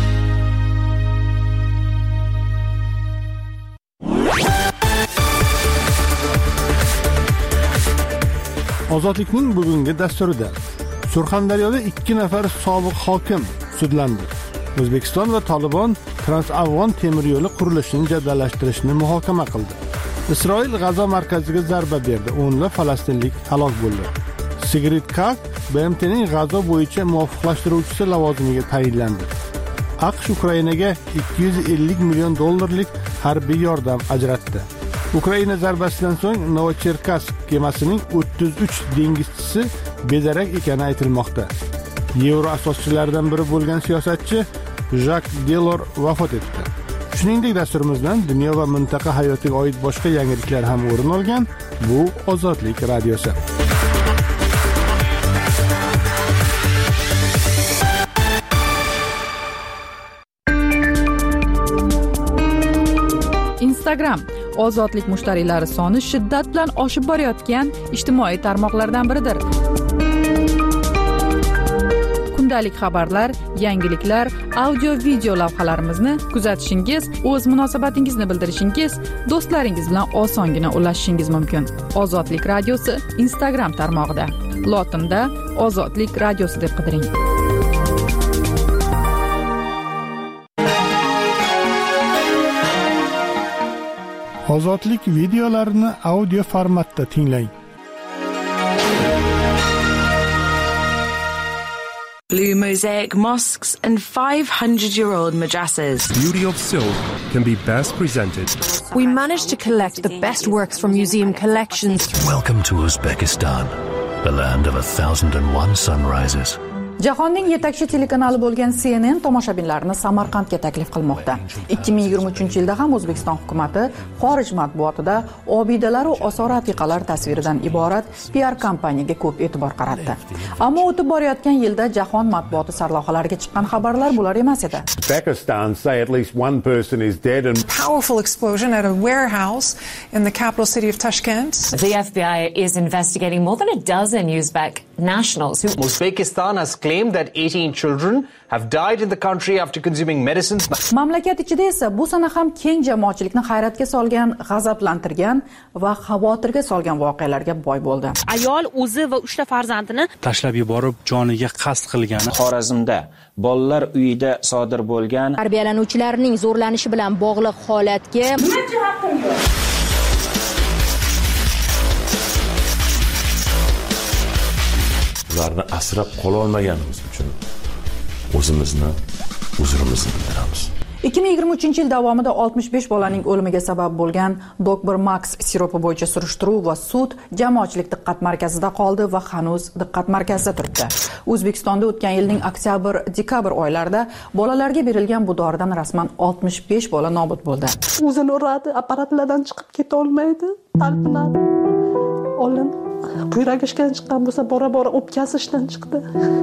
Ozodlikning bugungi dasturida Surxondaryoda 2 nafar sobiq hokim sudlandi. O'zbekiston va Tolibon Transafg'on temir yo'li qurilishini jadallashtirishni muhokama qildi. Isroil G'azo markaziga zarba berdi. O'nlab falastinlik halok bo'ldi. Sigrid Kaag BMTning G'azo bo'yicha muvofiqlashtiruvchisi lavozimiga tayinlandi. AQSh Ukrainaga $250 million harbiy yordam ajratdi. Ukraina zarbasidan so'ng Novocherkassk kemasining 33 dengizchisi bedarak ekani aytilmoqda. Yevro asoschilaridan biri bo'lgan siyosatchi Jak Delor vafot etdi. Shuningdek, dasturimizdan dunyo va mintaqa hayotiga oid boshqa yangiliklar ham o'rin olgan. Bu Ozodlik radiosi. Instagram Ozodlik mushtariylari soni shiddat bilan oshib borayotgan ijtimoiy tarmoqlardan biridir. Kundalik xabarlar, yangiliklar, audio-video lavhalarimizni kuzatishingiz, o'z munosabatingizni bildirishingiz, do'stlaringiz bilan osongina ulashishingiz mumkin. Ozodlik radiosi Instagram tarmog'ida. Lotinda Ozodlik radiosi deb qidiring. Ozodlik videolarini audio formatda tinglang. Blue mosaic mosques and 500-year-old madrasas. Beauty of silk can be best presented. We managed to collect the best works from museum collections. Welcome to Uzbekistan, the land of 1001 sunrises. Jahonning yetakchi telekanali bo'lgan CNN tomoshabinlarni Samarqandga taklif qilmoqda. 2023-yilda ham O'zbekiston hukumatı xorij matbuotida obidalar va osor atiqalar tasviridan iborat PR kampaniyaga ko'p e'tibor qaratdi. Ammo o'tib borayotgan yilda jahon matbuoti sarlavhalariga chiqqan xabarlar bular emas edi. Uzbekistan say at least one person is dead and powerful explosion at a warehouse in the capital city of Tashkent. The FBI is investigating more than a dozen Uzbek nationals who Uzbekistan has claimed that 18 children have died in the country after consuming medicines. Mamlakat ichida esa bu sana ham keng jamoatchilikni hayratga solgan, g'azablantirgan va xavotirga solgan voqealarga boy bo'ldi. Ayol o'zi va 3 ta farzandini tashlab yuborib, joniga qasd qilgani. Xorazmda bolalar uyida sodir bo'lgan tarbiyalanuvchilarning zo'rlanishi bilan bog'liq holatga ularni asrab qola olmaganimiz uchun o'zimizni uzrimizni bildiramiz. 2023-yil davomida 65 bolaning o'limiga sabab bo'lgan Dr. Max siropi bo'yicha surishtiruv va sud jamoatchilik diqqat markazida qoldi va hanuz diqqat markazida turibdi. O'zbekistonda o'tgan yilning oktyabr-dekabr oylarida bolalarga berilgan bu doridan rasman 65 bola nobud bo'ldi. O'zini uradi, apparatlardan chiqib keta olmaydi, talpinadi. Olin buyragi ishdan chiqqan bo'lsa, bora-bora o'pkasi ishdan chiqdi.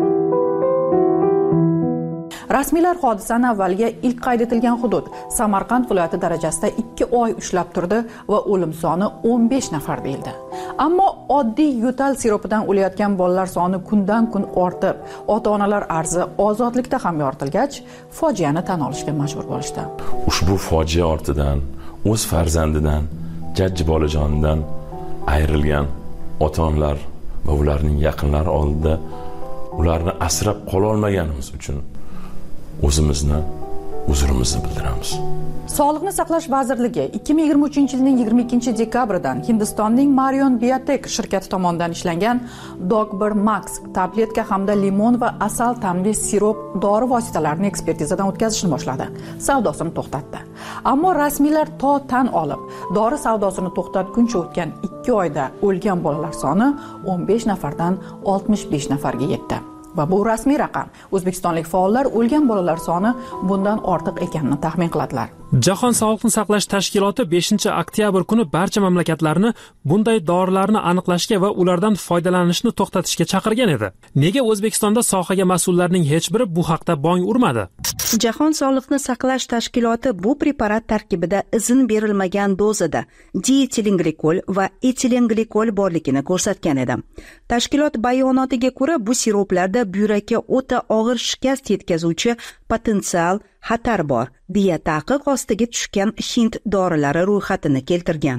Rasmiylar hodisani avvalga ilk qayd etilgan hudud Samarqand viloyati darajasida 2 oy ushlab turdi va o'lim soni 15 nafar deyildi. Ammo oddiy yo'tal siropidan o'layotgan bolalar soni kundan-kun ortib, ota-onalar arzi ozodlikda ham yoritilgach, fojiani tan olishga majbur bo'lishdi. Ushbu fojia ortidan o'z farzandidan, jajji bolajondan ayrilgan ota-onalar va ularning yaqinlari oldida ularni asrab qololmaganimiz uchun o'zimizni uzrimizni bildiramiz. Sog'liqni saqlash vazirligi 2023-yilning 22-dekabridan Hindistonning Marion Biotech shirkati tomonidan ishlangan Dog1 Max tabletka hamda limon va asal ta'mli sirop dori vositalarini ekspertizadan o'tkazishni boshladi. Savdosini to'xtatdi. Ammo rasmiylar to tan olib, dori savdosini to'xtatguncha o'tgan 2 oyda o'lgan bolalar soni 15 nafardan 65 nafarga yetdi. Va bu rasmiy raqam. O'zbekistonlik faollar o'lgan bolalar soni bundan ortiq ekanini taxmin qiladilar. Jahon sog'liqni saqlash tashkiloti 5-oktyabr kuni barcha mamlakatlarni bunday dorilarni aniqlashga va ulardan foydalanishni to'xtatishga chaqirgan edi. Nega O'zbekistonda sohaga mas'ullarning hech biri bu haqda bong urmadi? Jahon sog'liqni saqlash tashkiloti bu preparat tarkibida izn berilmagan dozada dietilenglikol va etilenglikol borligini ko'rsatgan edi. Tashkilot bayonotiga ko'ra bu siroplarda buyrakka o'ta og'ir shikast yetkazuvchi potensial xatar bor deya taqiq ostiga tushgan Hind dorilari ro'yxatini keltirgan.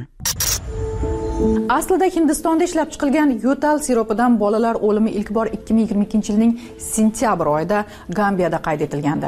Aslida Hindistonda ishlab chiqilgan yo'tal siropidan bolalar o'limi ilk bor 2022-yilning sentyabr oyida Gambiyada qayd etilgandi.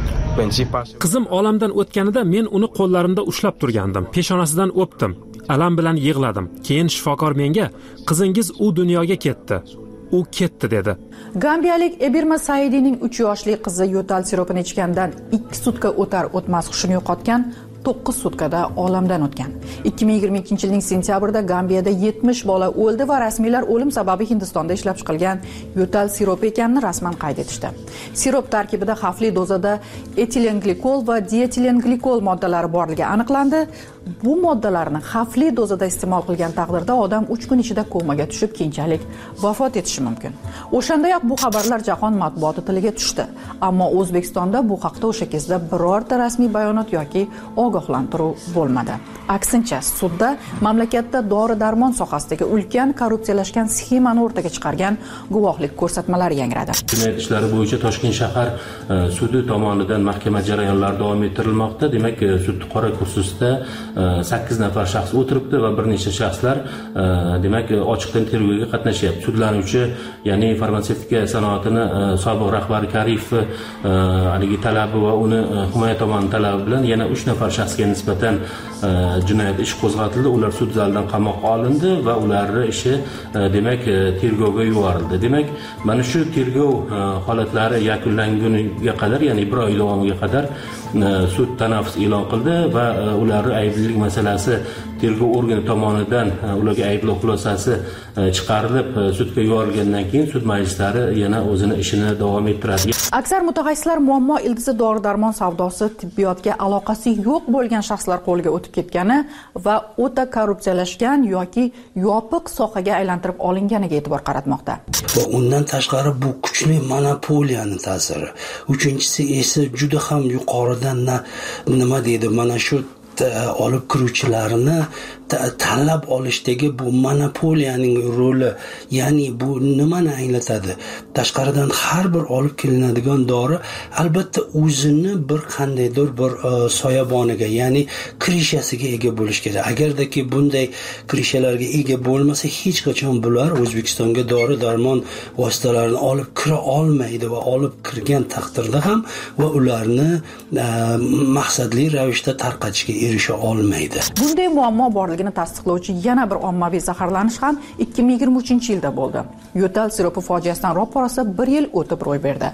Qizim olamdan o'tganida men uni qo'llarimda ushlab turgandim. Peshonasidan o'pdim. Alam bilan yig'ladim. Keyin shifokor menga, "Qizingiz u dunyoga ketdi. U ketdi" dedi. Gambiyalik Ebirma Saidining 3 yoshli qizi yo'tal siropini ichgandan 2 sutka o'tar o'tmas hushini yo'qotgan, 9 sutkada olamdan o'tgan. 2022-yilning sentyabrida Gambiyada 70 bola o'ldi va rasmiylar o'lim sababi Hindistonda ishlab chiqilgan yo'tal siropi ekanini rasman qayd etishdi. Sirop tarkibida xavfli dozada etilenglikol va dietilenglikol moddalari borligi aniqlandi. Bu moddalarni xavfli dozada iste'mol qilgan taqdirda odam 3 kun ichida komaga tushib, keyinchalik vafot etishi mumkin. O'shandayoq bu xabarlar jahon matbuoti tiliga tushdi. Ammo O'zbekistonda bu haqda o'sha kezda birorta rasmiy bayonot yoki ogohlantiruv bo'lmadi. Aksincha, sudda mamlakatda dori-darmon sohasidagi ulkan korrupsiyalashgan sxemani o'rtaga chiqargan guvohlik ko'rsatmalari yangradi. Jinoyat ishlari bo'yicha Toshkent shahar sudi tomonidan mahkama jarayonlari davom ettirilmoqda. Demak, sud qora kursisida 8 nafar shaxs o'tiribdi va bir necha shaxslar demak ochiqdan tergovga qatnashyapti. Sudlanuvchi, ya'ni farmatsevtika sanoatini sobiq rahbari Karif haligi talabi va uni himoya tomoni talabi bilan yana 3 nafar shaxsga nisbatan jinoyat ishi qo'zg'atildi. Ular sud zalidan qamoqqa olindi va ularning ishi demak tergovga yuborildi. Demak, mana shu tergov holatlari yakunlanguniga qadar, ya'ni 1 oy davomiga qadar sud tanaffus e'lon qildi va ularning ayblilik masalasi tergov organi tomonidan ularga ayblov xulosasi chiqarilib sudga yuborilgandan keyin sud majlislari yana o'zini ishini davom ettiradi. Aksar mutaxassislar muammo ildizi dori-darmon savdosi tibbiyotga aloqasi yo'q bo'lgan shaxslar qo'liga o'tib ketgani va o'ta korrupsiyalashgan yoki yopiq sohaga aylantirib olinganiga e'tibor qaratmoqda. Va undan tashqari bu kuchli monopoliyaning ta'siri. Uchinchisi esa juda ham yuqoridan nima deydi, mana shu olib kiruvchilarni tanlab olishdagi bu monopoliyaning roli, ya'ni bu nimani anglatadi? Tashqaridan har bir olib kelinadigan dori albatta o'zini bir qandaydir bir soyaboniga, ya'ni krishasiga ega bo'lish kerak. Agardaki bunday krishalarga ega bo'lmasa, hech qachon bular O'zbekistonga dori-darmon vositalarini olib kira olmaydi va olib kirgan taqdirda ham va ularni maqsadli ravishda tarqatishga erisha olmaydi. Bunday muammo borligini tasdiqlovchi yana bir ommaviy zaharlanish ham 2023-yilda bo'ldi. Yo'tal siropi fojiasidan ro'parasi 1 yil o'tib ro'y berdi.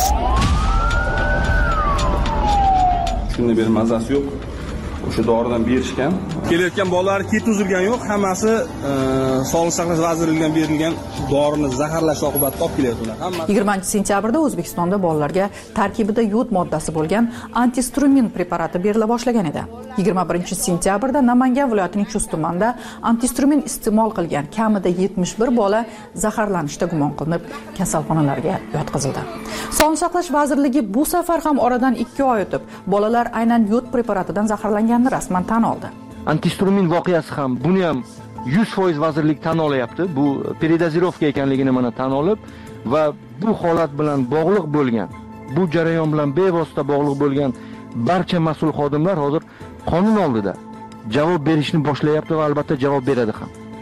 Shunda bir mazasi yo'q. O'sha doridan berishgan. Kelayotgan bolalar ket uzilgan yo'q, hammasi Sog'liqni saqlash vazirligidan berilgan dorini zaharlash oqibatida olib kelyaptilar. 20-sentyabrda O'zbekistonda bolalarga tarkibida yod moddasi bo'lgan antistrumin preparati berila boshlagan edi. 21-sentyabrda Namangan viloyatining Chust tumanida antistrumin iste'mol qilgan kamida 71 bola zaharlanishda gumon qilinib kasalxonalarga yotqizildi. Sog'liqni saqlash vazirligi bu safar ham oradan 2 oy o'tib bolalar aynan yod preparatidan zaharlanganini rasman tan oldi. Antistrumin voqeasi ham buni ham 100% vazirlik tan olyapti. Bu peridozirovka ekanligini mana tan olib va bu holat bilan bog'liq bo'lgan, bu jarayon bilan bevosita bog'liq bo'lgan barcha mas'ul xodimlar hozir qonun oldida javob berishni boshlayapti va albatta javob beradi ham.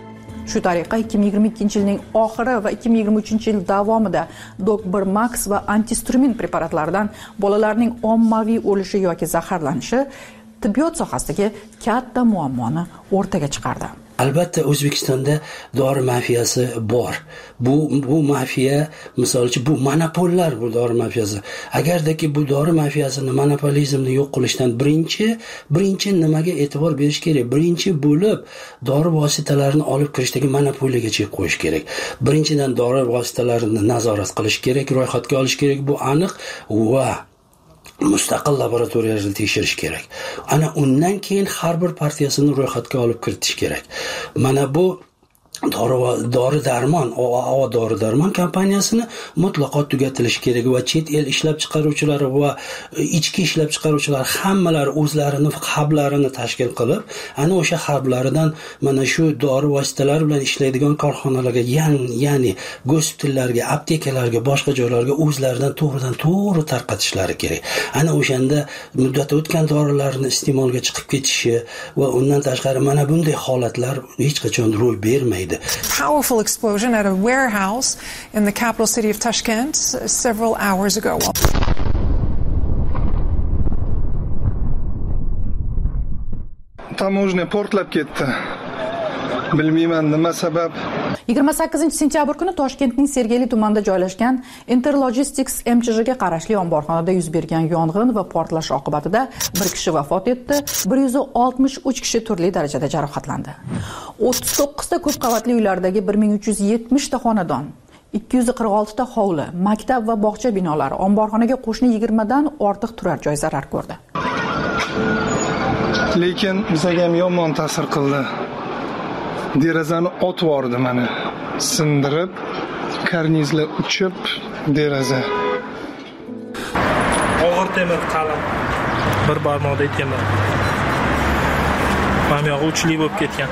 Shu tariqa 2022-yilning oxiri va 2023-yil davomida Dog-1 Max va antistrumin preparatlaridan bolalarning ommaviy o'lishi yoki zaharlanishi tibbiyot sohasidagi katta muammoni o'rtaga chiqardi. Albatta O'zbekistonda dori mafiyasi bor. Bu mafiya, misol uchun bu monopollar, bu dori mafiyasi. Agardaki bu dori mafiyasini, monopolizmni yo'q qilishdan birinchi nimaga e'tibor berish kerak? Birinchi bo'lib dori vositalarini olib kirishdagi monopoliyaga chek qo'yish kerak. Birinchidan dori vositalarini nazorat qilish kerak, ro'yxatga olish kerak, bu aniq va mustaqil laboratoriyalarda tekshirish kerak. Ana undan keyin har bir partiyasini ro'yxatga olib kiritish kerak. Mana bu dori darmon kompaniyasini mutlaqo tugatilishi kerak va chet el ishlab chiqaruvchilari va ichki ishlab chiqaruvchilar hammalari o'zlarini hublarini tashkil qilib, ana o'sha hublaridan mana shu dori vositalari bilan ishlaydigan korxonalarga, ya'ni gospitallarga, aptekalarga, boshqa joylarga o'zlaridan to'g'ri tarqatishlari kerak. Ana o'shanda muddati o'tgan dorilarning iste'molga chiqib ketishi va undan tashqari mana bunday holatlar hech qachon ro'y bermaydi. Powerful explosion at a warehouse in the capital city of Tashkent several hours ago. Tamojniy portlab ketdi. Bilmayman nima sabab. 28-sentyabr kuni Toshkentning Sergeli tumanida joylashgan Interlogistics MCHga qarashli omborxonada yuz bergan yong'in va portlash oqibatida bir kishi vafot etdi, 163 kishi turli darajada jarohatlandi. 39 ta ko'p qavatli uylardagi 1370 ta xonadon, 246 ta hovli, maktab va bog'cha binolari, omborxonaga qo'shni 20 dan ortiq turar joy zarar ko'rdi. Lekin bizga ham yomon ta'sir qildi. Derazani otvordi mana. Sindirib, karnizlar uchib, deraza. Og'ir temir qalin. Bir barmoqda temir. Mana yo'q uchli bo'lib ketgan.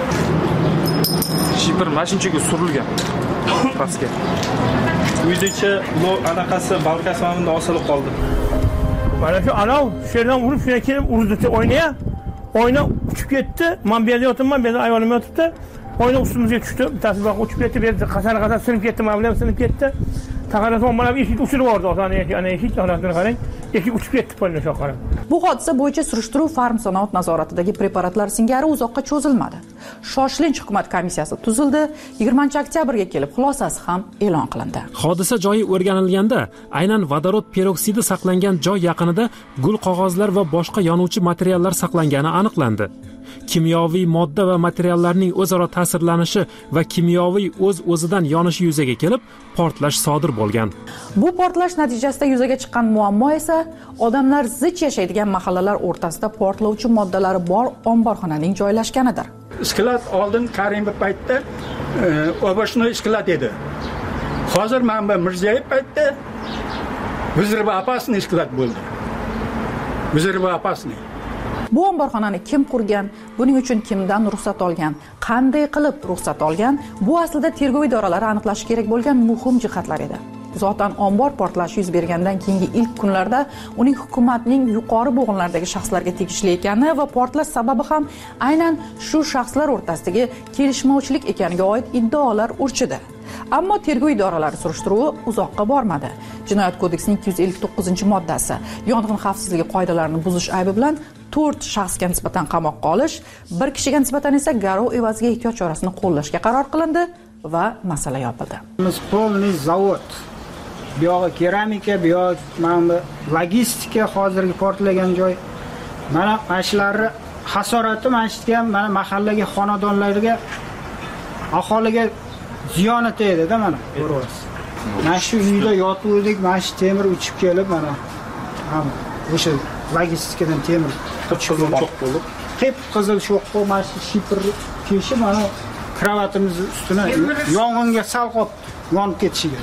Shifr mashinchaga surilgan. Pastga. Uydacha anaqasi balkasi mamda osilib qoldi. Mana shu anov sherdan urib, shuna kelib urdi o'ynaya. Oyna uchib ketdi. Men bu yerda yotibman, bu yerda ayolim yotibdi. Oyna ustimizga tushdi. Bittasi baq uchib ketdi, berdi. Qasar sinib ketdi, mablam sinib ketdi. Taqaraton mana eshik uchirib yubordi. Ana eshik holatini qarang. Eshik uchib ketdi polni shoqara. Bu hodisa bo'yicha surishtiruv Farmsanoat nazoratidagi preparatlar singari uzoqqa cho'zilmadi. Shoshilinch hukumat komissiyasi tuzildi. 20-oktyabrga kelib xulosasi ham e'lon qilindi. Hodisa joyi o'rganilganda, aynan vodorod peroksidi saqlangan joy yaqinida gul qog'ozlar va boshqa yonuvchi materiallar saqlangani aniqlandi. Kimyoviy modda va materiallarning o'zaro ta'sirlanishi va kimyoviy o'z-o'zidan yonishi yuzaga kelib, portlash sodir bo'lgan. Bu portlash natijasida yuzaga chiqqan muammo esa odamlar zich yashaydigan mahallalar o'rtasida portlovchi moddalari bor omborxonaning joylashganidir. Sklad oldin Karim paytda oboshnoy sklad edi. Hozir mana Mirziyoyev paytda Vizrba sklad bo'ldi. Vizrba Bu omborxonani kim qurgan, buning uchun kimdan ruxsat olgan, qanday qilib ruxsat olgan, bu aslida tergov idoralari aniqlashi kerak bo'lgan muhim jihatlar edi. Zotan ombor portlashi yuz bergandan keyingi ilk kunlarda uning hukumatning yuqori bo'g'inlardagi shaxslarga tegishli ekani va portlash sababi ham aynan shu shaxslar o'rtasidagi kelishmovchilik ekaniga oid iddaolar urchidi. Ammo tergov idoralari surishtiruvi uzoqqa bormadi. Jinoyat kodeksining 259-moddasi yong'in xavfsizligi qoidalarini buzish aybi bilan 4 shaxsga nisbatan qamoqqa olish, bir kishiga nisbatan esa garov evaziga ehtiyot chorasini qo'llashga qaror qilindi va masala yopildi. Polniy zavod, bu yo'q keramika, bu yo'q mana logistika hozirgi portlagan joy. Mana mashlarni hasorati mashitga, mana mahallaga, xonadonlarga, aholiga ziyonat edi-da mana. Ko'ryapsiz. Mana shu uyda yotuvdik, mash temir uchib kelib mana. O'sha logistikadan temir qizil cho'q bo'lib, qip-qizil cho'q bo'lmas, shifr keshi mana kravatimiz ustuna yong'inga sal qolib yonib ketishiga.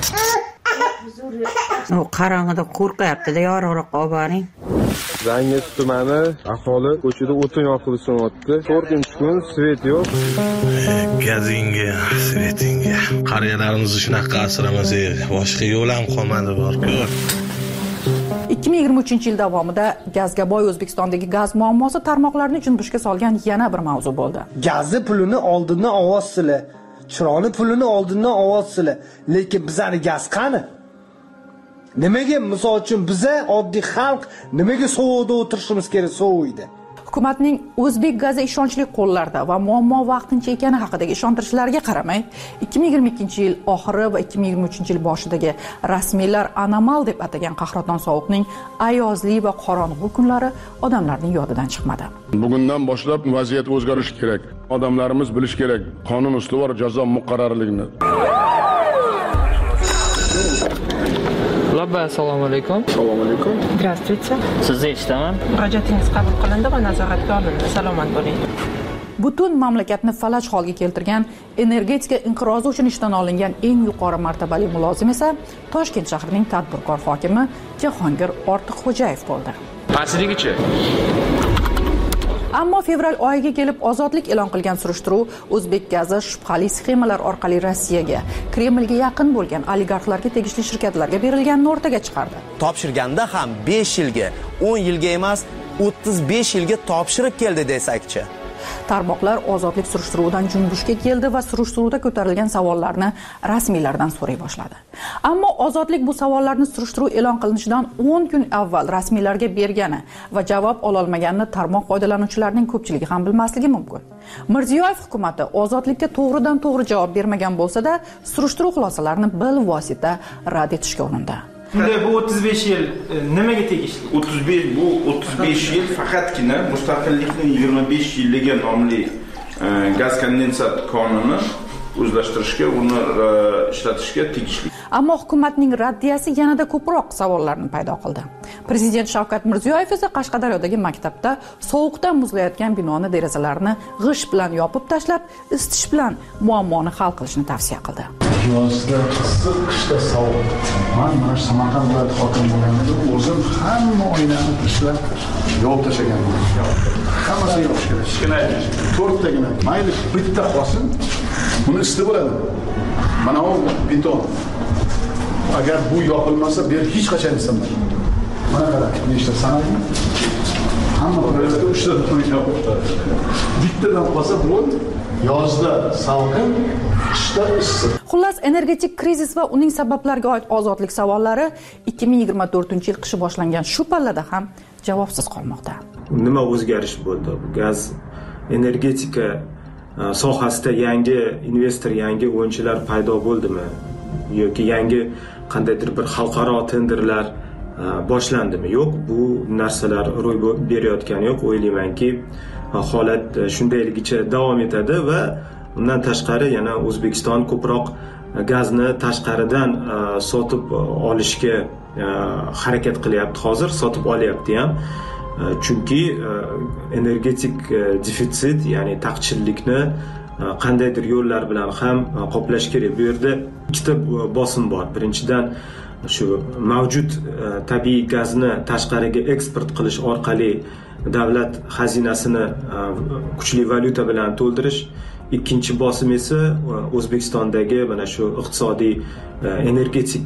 O qarang'ida qo'rqyapti-da, yorug'roq olib boring. Zangiz tumani aholi ko'chada o'tin yoqilyapti. 4-chi kun svet yo'q. Gazinga, svetinga. Qariyalarimizni shunaqa asramasak, boshqa yo'l ham qolmadi bor-ku. 2023-yil davomida gazga boy O'zbekistondagi gaz muammosi tarmoqlarni junbushga solgan yana bir mavzu bo'ldi. Gazni pulini oldindan ovoz sili. chiroqni pulini oldindan olyapsizlar, lekin bizani gaz qani? Nimaga misol uchun biza oddiy xalq nimaga sovuqda o'tirishimiz kerak sovuqda? Hukumatning O'zbek gazi ishonchli qo'llarda va muammo vaqtincha ekani haqidagi ishontirishlariga qaramay, 2022-yil oxiri va 2023-yil boshidagi rasmiylar anomal deb atagan qahraton sovuqning ayozli va qorong'u kunlari odamlarning yodidan chiqmadi. Bugundan boshlab vaziyat o'zgarishi kerak. Odamlarimiz bilish kerak, qonun ustuvor jazo muqarrarligini. Assalomu alaykum. Assalomu alaykum. Здравствуйте. Sizni eshitaman. Murojaatingiz qabul qilindi va nazoratga olindi. Salomat bo'ling. Butun mamlakatni falaj holga keltirgan energetika inqirozi uchun ishdan olingan eng yuqori martabali mulozim esa Toshkent shahrining tadbirkor hokimi Jahongir Ortiqxo'jayev bo'ldi. Pastligichi. Ammo fevral oyiga kelib ozodlik e'lon qilgan surishtiruv O'zbek gazi shubhali sxemalar orqali Rossiyaga, Kremlga yaqin bo'lgan oligarxlarga tegishli shirkatlarga berilganini o'rtaga chiqardi. Topshirganda ham 5 yilga, 10 yilga emas, 35 yilga topshirib keldi desakchi. Tarmoqlar ozodlik surishtiruvidan junbushga keldi va surishtiruvda ko'tarilgan savollarni rasmiylardan so'ray boshladi. Ammo ozodlik bu savollarni surishtiruv e'lon qilinishidan 10 kun avval rasmiylarga bergani va javob ola olmaganini tarmoq foydalanuvchilarining ko'pchiligi ham bilmasligi mumkin. Mirziyoyev hukumatı ozodlikka to'g'ridan-to'g'ri javob bermagan bo'lsa-da, surishtiruv xulosalarini bilvosita rad etishga urindi. Bu 35 yil nimaga tegishli? 35 yil faqatgina mustaqillikning 25 yilligi nomli gaz kondensat qonunini o'zlashtirishga, uni ishlatishga tegishli. Ammo hukumatning raddiyasi yanada ko'proq savollarni paydo qildi. Prezident Shavkat Mirziyoyev esa Qashqadaryodagi maktabda sovuqdan muzlayotgan binoni derazalarini g'isht bilan yopib tashlab, isitish bilan muammoni hal qilishni tavsiya qildi. Yozda issiq, qishda sovuq. Mana Samarqand viloyati hokimi bo'lganimda o'zim hamma oynani ishlab yopib tashlaganman. Hammasi yopish kerak. Kichkina 4 tagina. Mayli bitta qolsin. Buni isitib bo'ladi. Mana bu beton. Agar bu yopilmasa, ber hech qachon isinmaydi. Mana qarang, nechta sanaymi? Hamma qo'yadi, 3 ta yopibdi. Bittadan qolsa bo'ldi. Yozda salqin, qishda issiq. Xullas, energetik krizis va uning sabablariga oid ozodlik savollari 2024-yil qishi boshlangan shu pallada ham javobsiz qolmoqda. Nima o'zgarish bo'ldi? Gaz energetika sohasida yangi investor, yangi o'yinchilar paydo bo'ldimi? Yoki yangi qandaydir bir xalqaro tenderlar boshlandimi? Yo'q, bu narsalar ro'y berayotgani yo'q. O'ylaymanki, holat shundayligicha davom etadi va undan tashqari yana O'zbekiston ko'proq gazni tashqaridan sotib olishga harakat qilyapti. Hozir sotib olyapti ham. Chunki energetik defitsit, ya'ni taqchillikni qandaydir yo'llar bilan ham qoplash kerak. Bu yerda ikkita bosim bor. Birinchidan shu mavjud tabiiy gazni tashqariga eksport qilish orqali davlat xazinasini kuchli valyuta bilan to'ldirish. Ikkinchi bosim esa O'zbekistondagi mana shu iqtisodiy energetik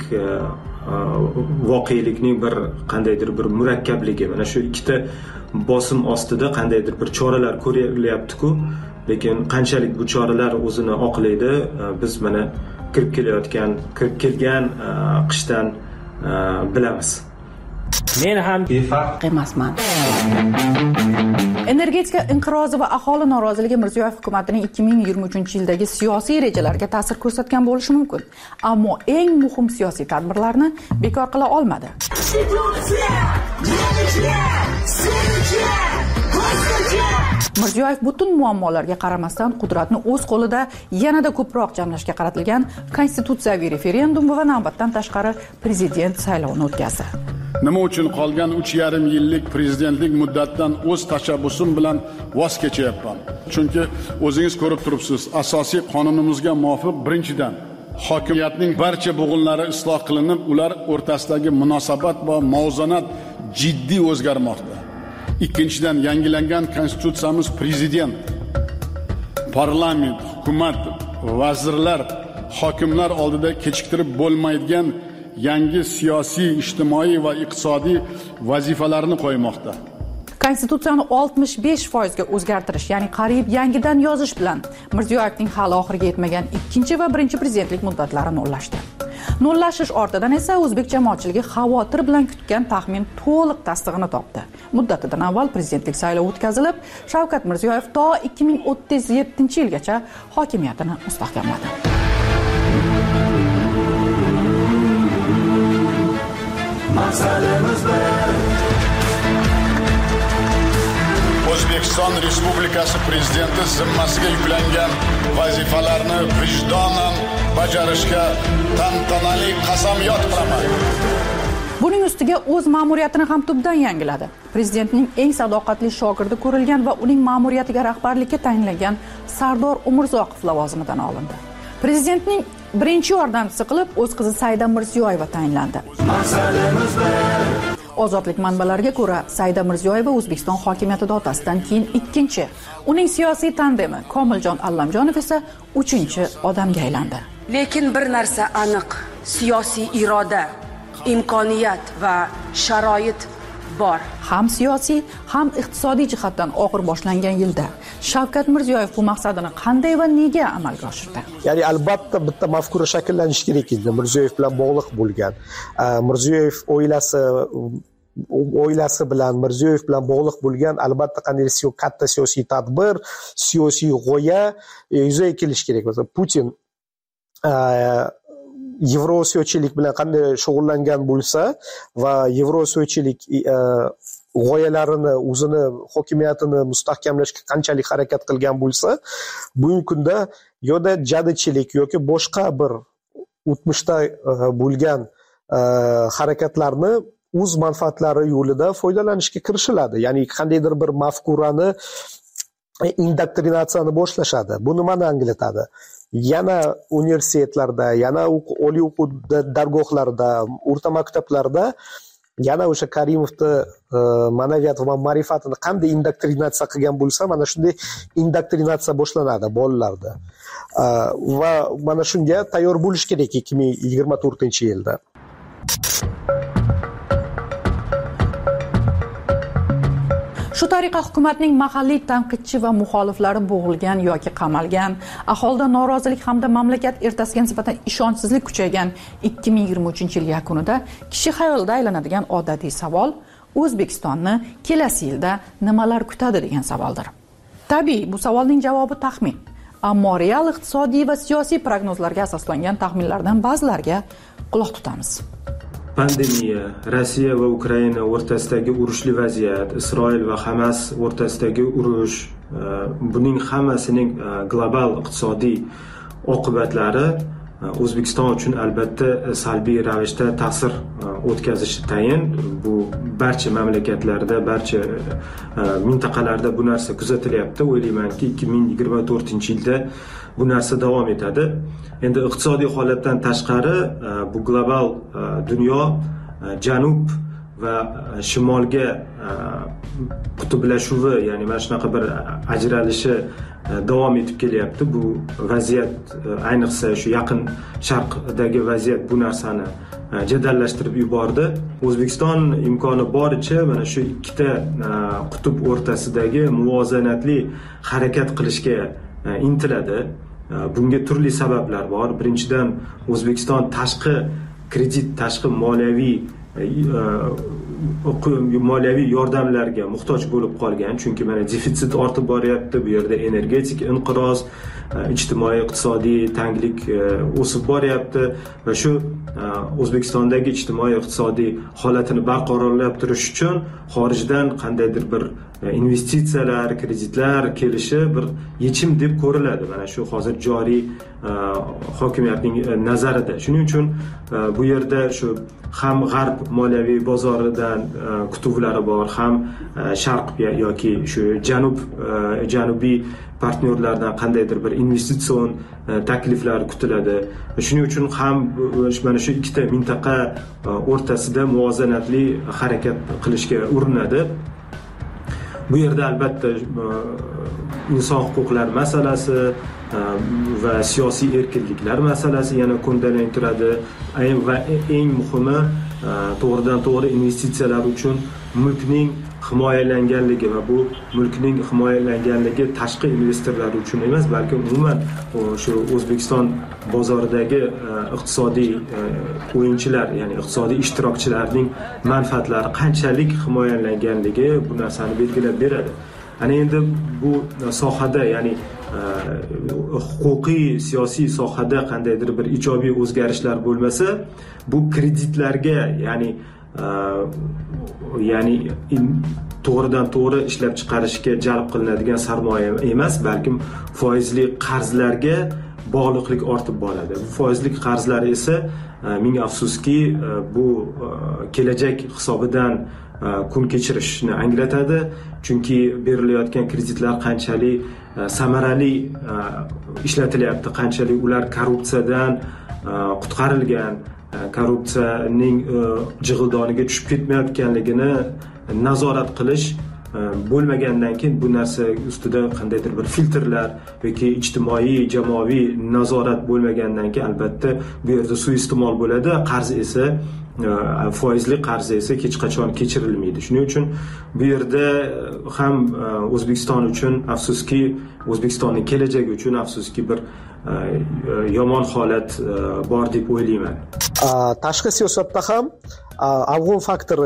voqelikning bir qandaydir bir murakkabligi. Mana shu ikkita bosim ostida qandaydir bir choralar ko'rilyapti-ku, lekin qanchalik bu choralar o'zini oqlaydi, biz mana kirib kelgan qishdan bilamiz. Men ham befarq emasman. Energetika inqirozi va aholi noroziligi Mirziyoyev hukumatining 2023-yildagi siyosiy rejalariga ta'sir ko'rsatgan bo'lishi mumkin. Ammo eng muhim siyosiy tadbirlarni bekor qila olmadi. Mirziyoyev butun muammolarga qaramasdan qudratni o'z qo'lida yanada ko'proq jamlashga qaratilgan konstitutsiyaviy referendum va navbatdan tashqari prezident saylovini o'tkazdi. Nima uchun qolgan 3,5 yillik prezidentlik muddatidan o'z tashabbusim bilan voz kechyapman? Chunki o'zingiz ko'rib turibsiz, asosiy qonunimizga muvofiq birinchidan hokimiyatning barcha bo'g'inlari isloh qilinib, ular o'rtasidagi munosabat va muvozanat jiddiy o'zgarmoqda. Ikkinchidan, yangilangan konstitutsiyamiz prezident, parlament, hukumat, vazirlar, hokimlar oldida kechiktirib bo'lmaydigan yangi siyosiy, ijtimoiy va iqtisodiy vazifalarni qo'ymoqda. Konstitutsiyani 65% ga o'zgartirish, ya'ni qariyb yangidan yozish bilan Mirziyoyevning hali oxiriga yetmagan ikkinchi va birinchi prezidentlik muddatlari nollashdi. Nollashish ortidan esa o'zbek jamoatchiligi xavotir bilan kutgan taxmin to'liq tasdig'ini topdi. Muddatidan avval prezidentlik saylovi o'tkazilib, Shavkat Mirziyoyev to 2037-yilgacha hokimiyatini mustahkamladi. O'zbekiston Respublikasi Prezidenti zimmasiga yuklangan vazifalarni vijdonan bajarishga tantanali qasamyod qilaman. Buning ustiga o'z ma'muriyatini ham tubdan yangiladi. Prezidentning eng sadoqatli shogirdi ko'rilgan va uning ma'muriyatiga rahbarlikka tayinlangan Sardor Umurzoqov lavozimidan olindi. Prezidentning birinchi yordamchisi qilib o'z qizi Saida Mirziyoyeva tayinlandi. Ozodlik manbalariga ko'ra, Saida Mirziyoyeva O'zbekiston hokimiyatida otasidan keyin ikkinchi, uning siyosiy tandemi Komiljon Allamjonov esa uchinchi odamga aylandi. Lekin bir narsa aniq, siyosiy iroda, imkoniyat va sharoit bor. Ham siyosiy, ham iqtisodiy jihatdan og'ir boshlangan yilda Shavkat Mirziyoyev bu maqsadini qanday va nega amalga oshirdi? Ya'ni albatta bitta mafkura shakllanishi kerak edi Mirziyoyev bilan bog'liq bo'lgan. Mirziyoyev oilasi bilan Mirziyoyev bilan bog'liq bo'lgan albatta qanday katta siyosiy tadbir, siyosiy g'oya yuzaga kelishi kerak. Masalan, Putin Yevrosiyochilik bilan qanday shug'ullangan bo'lsa va Yevrosiyochilik g'oyalarini, o'zini hokimiyatini mustahkamlashga qanchalik harakat qilgan bo'lsa, bugungi kunda yoda jadichilik yoki boshqa bir o'tmishda bo'lgan harakatlarni o'z manfaatlari yo'lida foydalanishga kirishiladi. Ya'ni qandaydir bir mafkurani indoktrinatsiyani boshlashadi. Bu nimani anglatadi? Yana universitetlarda, yana oliy o'quv dargohlarida, o'rta maktablarda yana o'sha Karimovni ma'naviyat va ma'rifatini qanday indoktrinatsiya qilgan bo'lsa, mana shunday indoktrinatsiya boshlanadi bolalarda. Va mana shunga tayyor bo'lish kerak 2024-yilda. Shu tariqa hukumatning mahalliy tanqidchi va muxoliflari bo'g'ilgan yoki qamalgan, aholida norozilik hamda mamlakat ertasiga nisbatan ishonchsizlik kuchaygan 2023-yil yakunida kishi xayolida aylanadigan odatiy savol O'zbekistonni kelasi yilda nimalar kutadi degan savoldir. Tabiiy, bu savolning javobi taxmin. Ammo real iqtisodiy va siyosiy prognozlarga asoslangan taxminlardan ba'zilariga quloq tutamiz. Pandemiya, Rossiya va Ukraina o'rtasidagi urushli vaziyat, Isroil va Hamas o'rtasidagi urush, buning hammasining global iqtisodiy oqibatlari O'zbekiston uchun albatta salbiy ravishda ta'sir o'tkazishi tayin. Bu barcha mamlakatlarda, barcha mintaqalarda bu narsa kuzatilyapti. O'ylaymanki 2024-yilda bu narsa davom etadi. Endi iqtisodiy holatdan tashqari bu global dunyo janub va shimolga qutblashuvi, ya'ni mana shunaqa bir ajralishi davom etib kelyapti. Bu vaziyat, ayniqsa shu yaqin sharqdagi vaziyat bu narsani jadallashtirib yubordi. O'zbekiston imkoni boricha mana shu ikkita qutb o'rtasidagi muvozanatli harakat qilishga intiladi. Bunga turli sabablar bor. Birinchidan, O'zbekiston tashqi kredit, tashqi moliyaviy yordamlarga muhtoj bo'lib qolgan. Chunki mana defitsit ortib boryapti. Bu yerda energetik inqiroz, ijtimoiy iqtisodiy tanglik o'sib boryapti va shu O'zbekistondagi ijtimoiy iqtisodiy holatini barqarorlab turish uchun xorijdan qandaydir bir investitsiyalar, kreditlar kelishi bir yechim deb ko'riladi. Mana shu hozir joriy hokimiyatning nazarida. Shuning uchun bu yerda shu ham g'arb moliyaviy bozoridan kutuvlari bor, ham sharq yoki shu janubiy partnyorlardan qandaydir bir investitsion takliflar kutiladi. Shuning uchun ham mana shu ikkita mintaqa o'rtasida muvozanatli harakat qilishga urinadi. Bu yerda albatta inson huquqlari masalasi va siyosiy erkinliklar masalasi yana ko'ndalang turadi. Va eng muhimi to'g'ridan to'g'ri investitsiyalar uchun mulkning himoyalanganligi va bu mulkning himoyalanganligi tashqi investorlar uchun emas, balki umuman shu O'zbekiston bozoridagi iqtisodiy o'yinchilar, ya'ni iqtisodiy ishtirokchilarning manfaatlari qanchalik himoyalanganligi bu narsani belgilab beradi. Ana endi bu sohada, ya'ni huquqiy siyosiy sohada qandaydir bir ijobiy o'zgarishlar bo'lmasa, bu kreditlarga, ya'ni to'g'ridan to'g'ri ishlab chiqarishga jalb qilinadigan sarmoya emas, balkim foizli qarzlarga bog'liqlik ortib boradi. Bu foizli qarzlar esa ming afsuski bu kelajak hisobidan kun kechirishni anglatadi, chunki berilayotgan kreditlar qanchalik samarali ishlatilyapti, qanchalik ular korrupsiyadan qutqarilgan, korrupsiyaning jig'ildoniga tushib ketmayotganligini nazorat qilish bo'lmagandan keyin bu narsa ustida qandaydir bir filtrlar yoki ijtimoiy, jamoaviy nazorat bo'lmagandan keyin albatta bu yerda suiiste'mol bo'ladi. Qarz esa, foizli qarz esa hech qachon kechirilmaydi. Shuning uchun bu yerda ham O'zbekiston uchun afsuski, O'zbekistonning kelajagi uchun afsuski bir yomon holat bor deb o'ylayman. Tashqi siyosatda ham afg'on faktori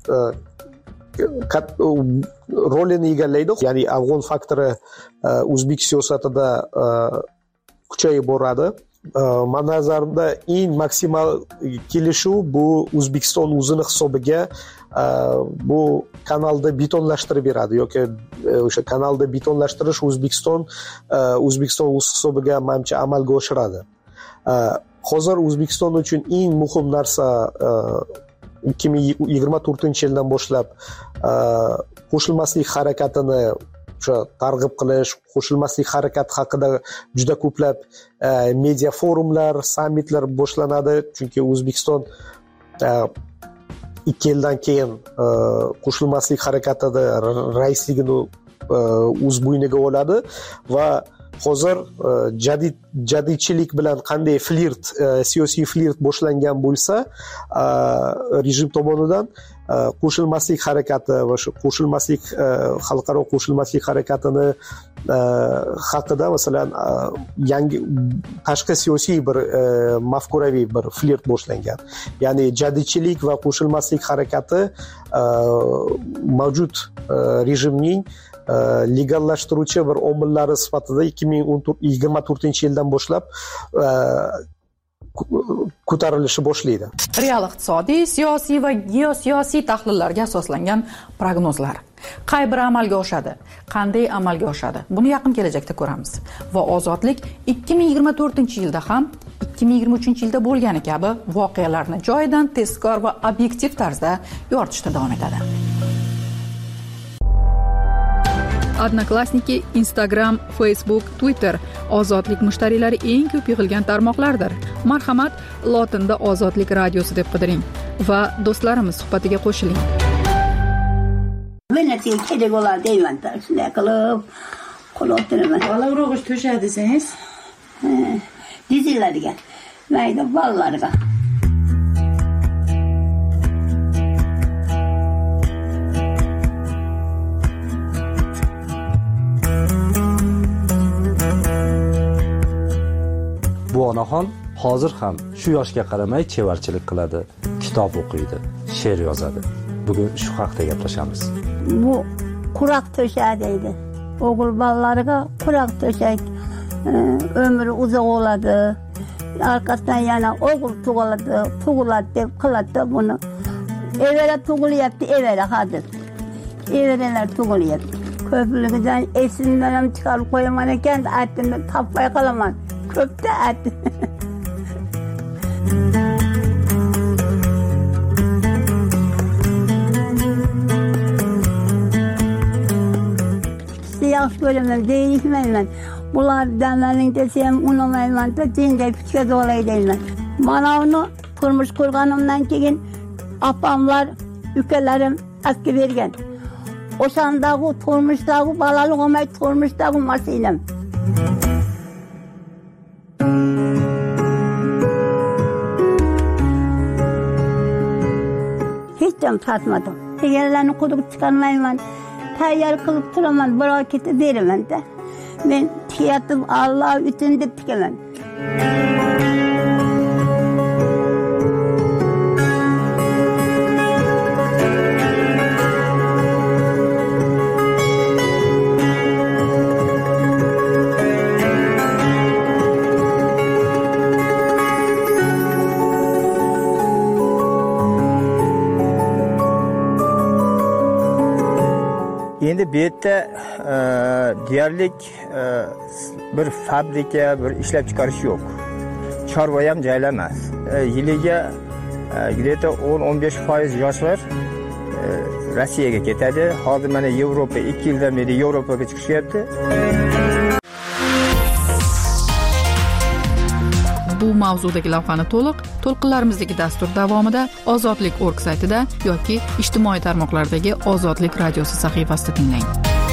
rolini egallaydi. Ya'ni afg'on faktori o'zbek siyosatida kuchayib boradi. Men nazarimda eng maksimal kelishuv bu O'zbekiston o'zini hisobiga bu kanalda betonlashtirib beradi yoki o'sha kanalda betonlashtirish O'zbekiston o'z hisobiga menimcha amalga oshiradi. Hozir O'zbekiston uchun eng muhim narsa 2024-yildan boshlab qo'shilmaslik harakatini targ'ib qilish, qo'shilmaslik harakati haqida juda ko'plab media forumlar, sammitlar boshlanadi, chunki O'zbekiston 2 yildan keyin qo'shilmaslik harakatida raisligini o'z bo'yniga oladi va hozir jadidchilik bilan qanday siyosiy flirt boshlangan bo'lsa, rejim tomonidan qo'shilmaslik harakati va shu qo'shilmaslik xalqaro qo'shilmaslik harakatini haqida masalan yangi tashqi siyosiy bir mafkuraviy bir flirt boshlangan. Ya'ni jadidchilik va qo'shilmaslik harakati mavjud rejimning legallashtiruvchi bir omillari sifatida 2024-yildan boshlab ko'tarilishi boshlaydi. Real iqtisodiy, siyosiy va geosiyosiy tahlillarga asoslangan prognozlar qay biri amalga oshadi, qanday amalga oshadi, buni yaqin kelajakda ko'ramiz. Va ozodlik 2024-yilda ham 2023-yilda bo'lgani kabi voqealarni joyidan tezkor va obyektiv tarzda yoritishda davom etadi. Odnoklassniki, Instagram, Facebook, Twitter ozodlik mushtariylari eng ko'p yig'ilgan tarmoqlardir. Marhamat, lotinda Ozodlik radiosi deb qidiring va do'stlarimiz suhbatiga qo'shiling. Men kerak bo'ladi deyman, shunday qilib qo'lotiraman. Olavroq to'shadi desangiz, dizillarga, mayda bolalarga. Bu onaxon hozir ham shu yoshga qaramay chevarchilik qiladi, kitob o'qiydi, she'r yozadi. Bugun shu haqda gaplashamiz. Bu quroq to'shak deydi. O'g'il bolalariga quroq to'shak umri uzoq bo'ladi. Arkasidan yana o'g'il tug'iladi deb qiladi buni. Evvela tug'ilyapti, evvela hozir. Evvelalar tug'ilyapti. Ko'pligidan esimdan ham chiqarib qo'yaman ekan, aytdim topmay qolaman. Köpte at. Siyah göremem, değişmeyim. Bunlar demlerin desem unamayman da dinde küçük dolayı değiller. Bana onu turmuş kurganımdan keyin apamlar, ülkelerim eski vergen. O sandağı, turmuşdağı, balalık olmayı turmuşdağı masayla. ham sotmadim. Deganlarni quduq chiqarmayman. Tayyor qilib turaman, birov ketib beraman-da. Men tiyatib Alloh uchun deb tikaman. Endi bu yerda deyarli bir fabrika, bir ishlab chiqarish yo'q. Chorva ham joylar emas. Yiliga где-то 10-15% yoshlar Rossiyaga ketadi. Hozir mana Yevropa 2 yildan beri Yevropaga chiqishyapti. Bu mavzudagi lavhani to'lqinlarimizdagi dastur davomida Ozodlik.org saytida yoki ijtimoiy tarmoqlardagi Ozodlik radiosi sahifasida tinglang.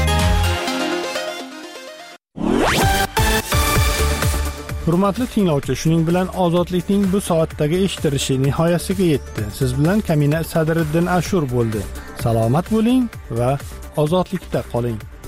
Hurmatli tinglovchi, shuning bilan Ozodlikning bu soatdagi eshitilishi nihoyasiga yetdi. Siz bilan Kamina Sadriddin Ashur bo'ldi. Salomat bo'ling va ozodlikda qoling.